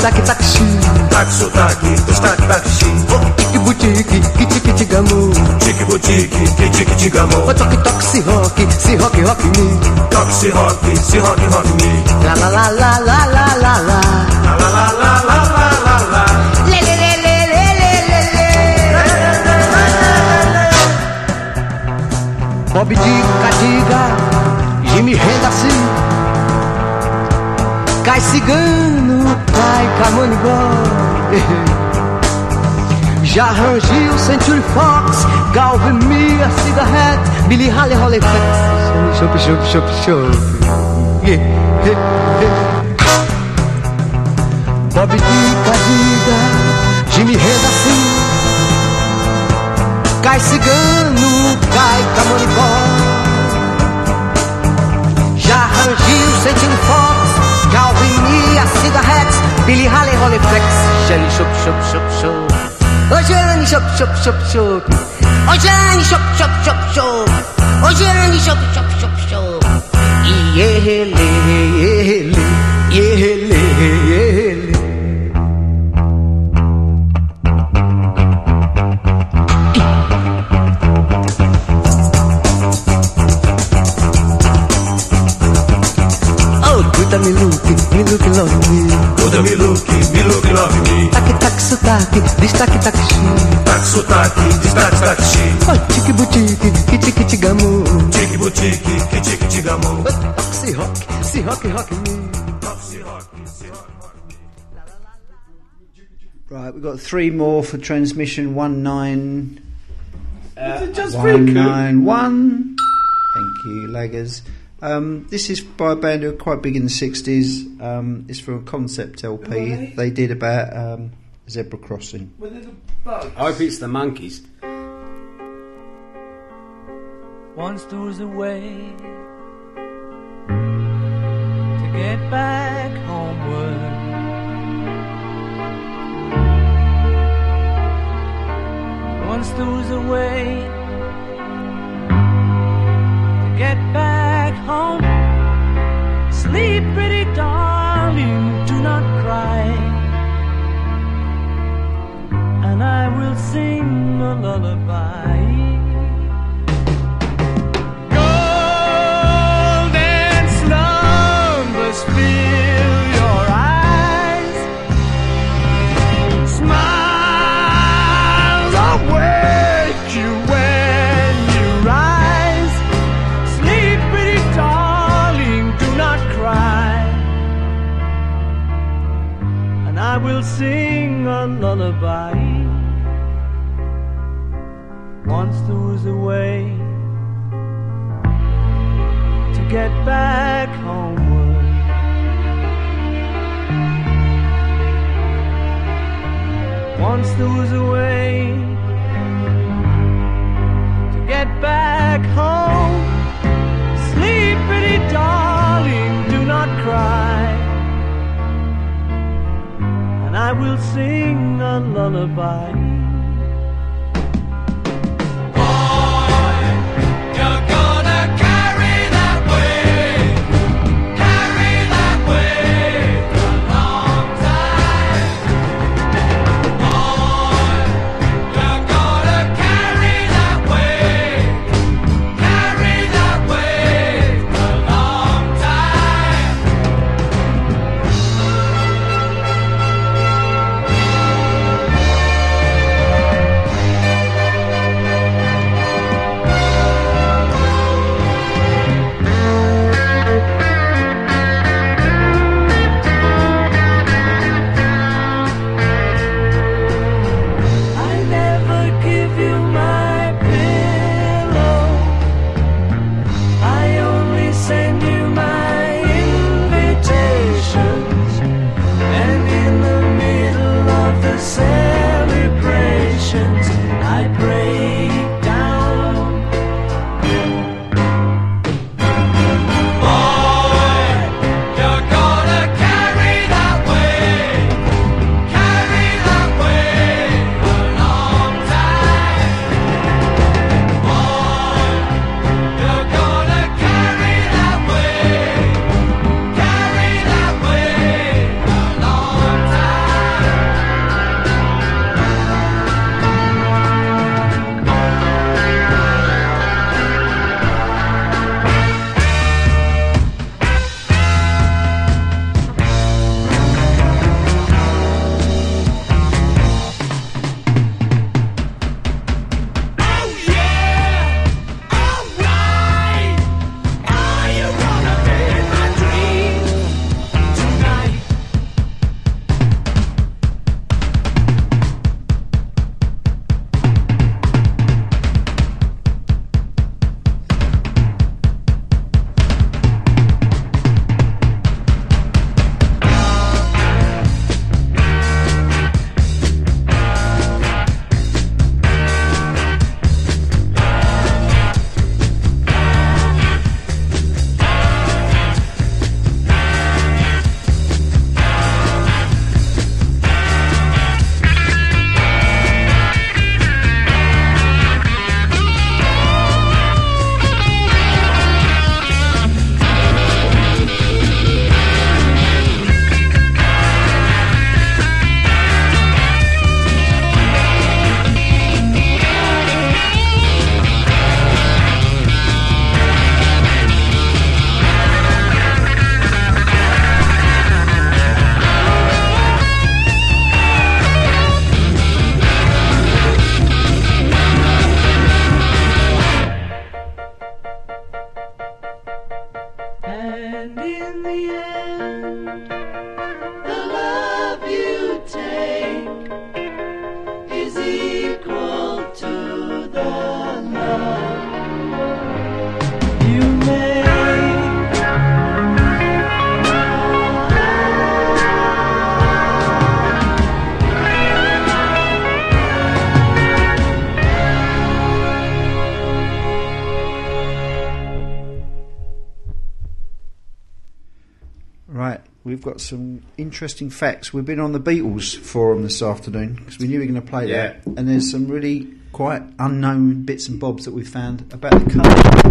destaque-taxi. Taque-sotaque, destaque-taxi. Tique-butique, que-tique-tigamu. Tique-butique, que-tique-tigamu. Toque-toque, se rock, rock me. Toque, se rock, rock me. La la la la la la la la. La la la la la la la la. Le le le le le le le. Bob Dica, Jimi Hendrix. Cai cigano, cai camonigó. Já Rangil, Century Fox, Galvin Mia, Cigarette, Billy Holly, Holly Flex. Chup, chup, chup, chup. Bob Dica, Jimi Hendrix. Cai cigano, cai camonigó. Já Rangil, Century Fox, Calvin Mia, Cigarettes, Billy Holly, Holly Flex. Jenny, chup, chup, chup, chup. Oh, Jenny, chup, chup, chup, chup. Oh, Jenny, chup, chup, chup, chup. Oh, Jenny, chup, chup, chup, chup. Yele, yele, yele, yele. Me look, love me. Toda me look, love me. Taque, sotaque, destaque-taxi. Taque-sotaque, destaque-taxi. Oh, tique-boutique, que-tique-tigamu. Tique-boutique, que-tique-tigamu. Se rock, rock me. Right, we've got 3 more for transmission 191. Thank you, Laggers. This is by a band who were quite big in the 60s. It's from a concept LP they did about zebra crossing. I hope it's the Monkeys. Once there was a way to get back homeward. Once there was a way to get back home. Sleep, pretty darling, do not cry, and I will sing a lullaby. Golden slumbers fill your eyes, smiles awake you when you rise. Sleep, pretty darling, do not cry, and I will sing a lullaby. Once there was a way to get back homeward. Once there was a way to get back home. Sleep, pretty darling, do not cry, and I will sing a lullaby. we've got some interesting facts. We've been on the Beatles forum this afternoon because we knew we were going to play that, and there's some really quite unknown bits and bobs that we found about the colour.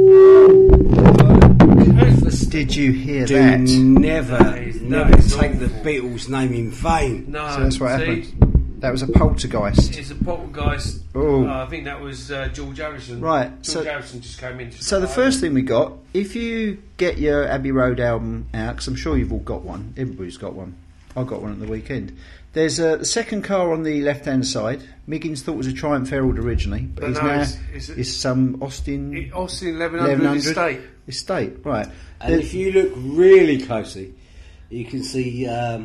Did you hear that? Never take the Beatles' name in vain. No, So that's what happened. That was a poltergeist. It's a poltergeist. Oh. I think that was George Harrison. Right, George so- Harrison just came in. So the first thing we got, if you get your Abbey Road album out, because I'm sure you've all got one, everybody's got one. I got one at the weekend. There's the second car on the left-hand side. Miggins thought it was a Triumph Herald originally, but But it's no, now it's some Austin Austin 1100 estate. Right. And if you look really closely, you can see.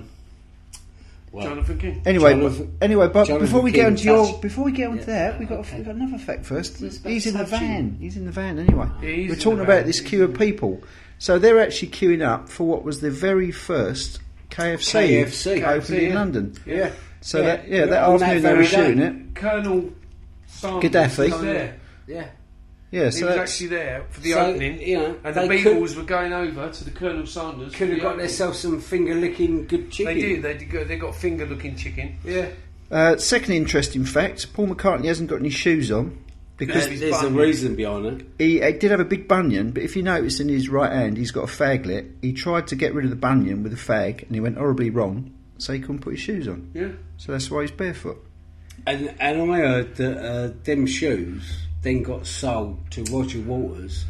Jonathan King. Anyway, but Jonathan before we King get onto touch- before we get onto that, we got another fact first. He's in the van. He's in the van anyway. He's We're in talking the about van. this queue of people. So they're actually queuing up for what was the very first KFC, opened in yeah. London. Yeah. So Yeah. that On that that afternoon they were very shooting day. it. Colonel Sanders Gaddafi. was there. Yeah. Yeah, He so was that's, actually there for the So, opening, you know, and the they Beatles were going over to the Colonel Sanders. Could for have the got opening. themselves some finger-licking good chicken. They did. They got finger-looking chicken. Yeah. second interesting fact: Paul McCartney hasn't got any shoes on because his There's a bunion. reason behind it. he did have a big bunion. But if you notice in his right hand, he's got a fag lit. He tried to get rid of the bunion with a fag, and he went horribly wrong. So he couldn't put his shoes on. Yeah. So that's why he's barefoot. And I heard that them shoes then got sold to Roger Waters,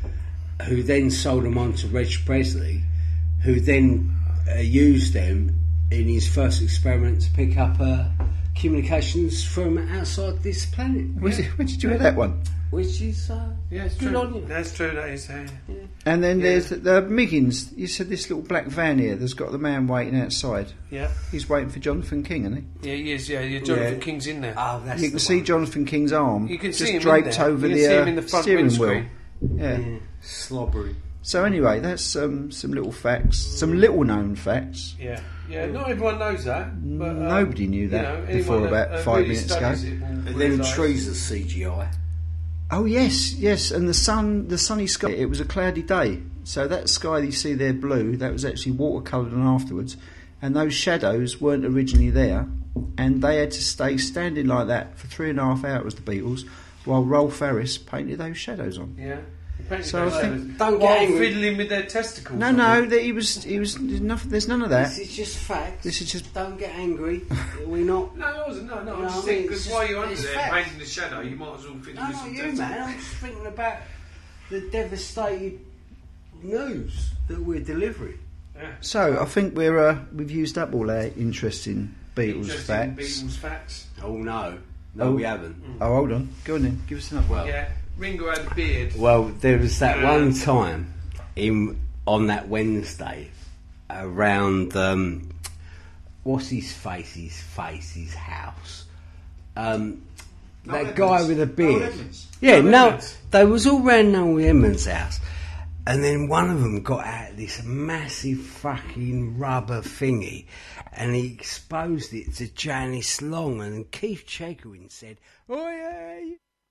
who then sold them on to Reg Presley, who then used them in his first experiment to pick up communications from outside this planet. Where did you hear that one? Which is Yeah, it's good true. on you. That's true. That is. And then there's the Miggins. You said this little black van here. There's got the man waiting outside. Yeah. He's waiting for Jonathan King, isn't he? Yeah, he is. Yeah, Jonathan Yeah. King's in there. Oh, that's You can the see one. Jonathan King's arm You can just see him in draped there. over You can the, see him in the front steering wheel. windscreen. Yeah. Slobbery. So anyway, that's some little facts, some little known facts. Yeah. Not everyone knows that. But, Nobody knew that anyone before that, about 5 really minutes ago. studies it will And them realise- trees are CGI. Oh yes, and the sunny sky. It was a cloudy day, so that sky you see there blue, that was actually watercoloured on afterwards, and those shadows weren't originally there, and they had to stay standing like that for 3.5 hours. The Beatles, while Rolf Harris painted those shadows on. Yeah. Apparently So I they think- was- Don't while get angry. fiddling with their testicles. No, I no, think. that he was. There's none of that. This is just facts. This is just- Don't get angry. We're not. No, it wasn't. No, You I'm know just what I thinking mean? because It's while just- you're under it's there facts. painting the shadow, you might as well fiddle No, with not some you, testicles. man. I'm just thinking about the devastated news that we're delivering. So I think we've used up all our interesting Beatles Interesting facts. Beatles facts. Oh no, Oh. we haven't. Oh, hold on, go on then, give us another. Well, Yeah. Ringo had a beard. well, there was that one time on that Wednesday around what's his face's house. That guy with a beard. Yeah, no, they was all round Noel Edmonds' house. And then one of them got out this massive fucking rubber thingy and he exposed it to Janice Long, and Keith Chegwin said, "Oh yeah."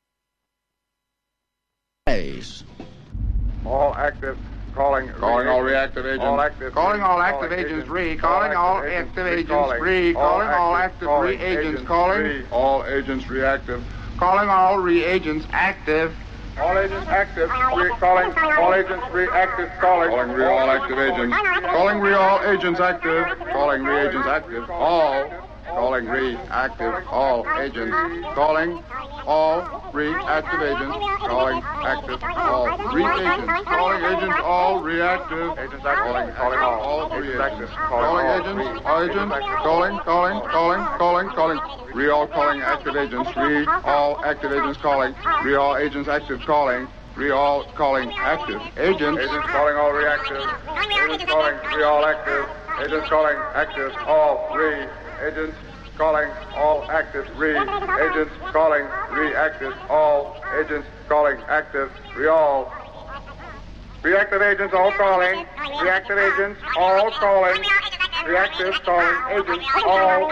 All active. Calling all reactive agents. All active. Calling all active agents. Calling all active agents. Calling all active agents. Calling all agents reactive. Calling all reagents active. All agents active. Calling all agents reactive. Calling all active agents. Calling all agents active. Calling reagents active. All. Calling reactive. All agents. Calling all reactive agents. Calling active. All reagents. Calling agents. All reactive. Agents active. Calling all reactive. Calling agents. All agents. Calling. Re-all calling active agents. Re-all active agents calling. Re-all agents active calling. Re-all calling active agents. Agents calling all reactive. Agents calling re-all active. Agents calling active all re. Agents calling all active re. Agents calling reactive all. Agents calling active re-all. Reactive agents all calling. Reactive agents all calling. Reactive calling agents all.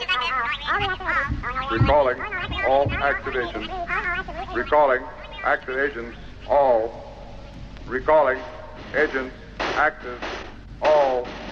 Recalling all activations. Recalling activations all. Recalling agents active all.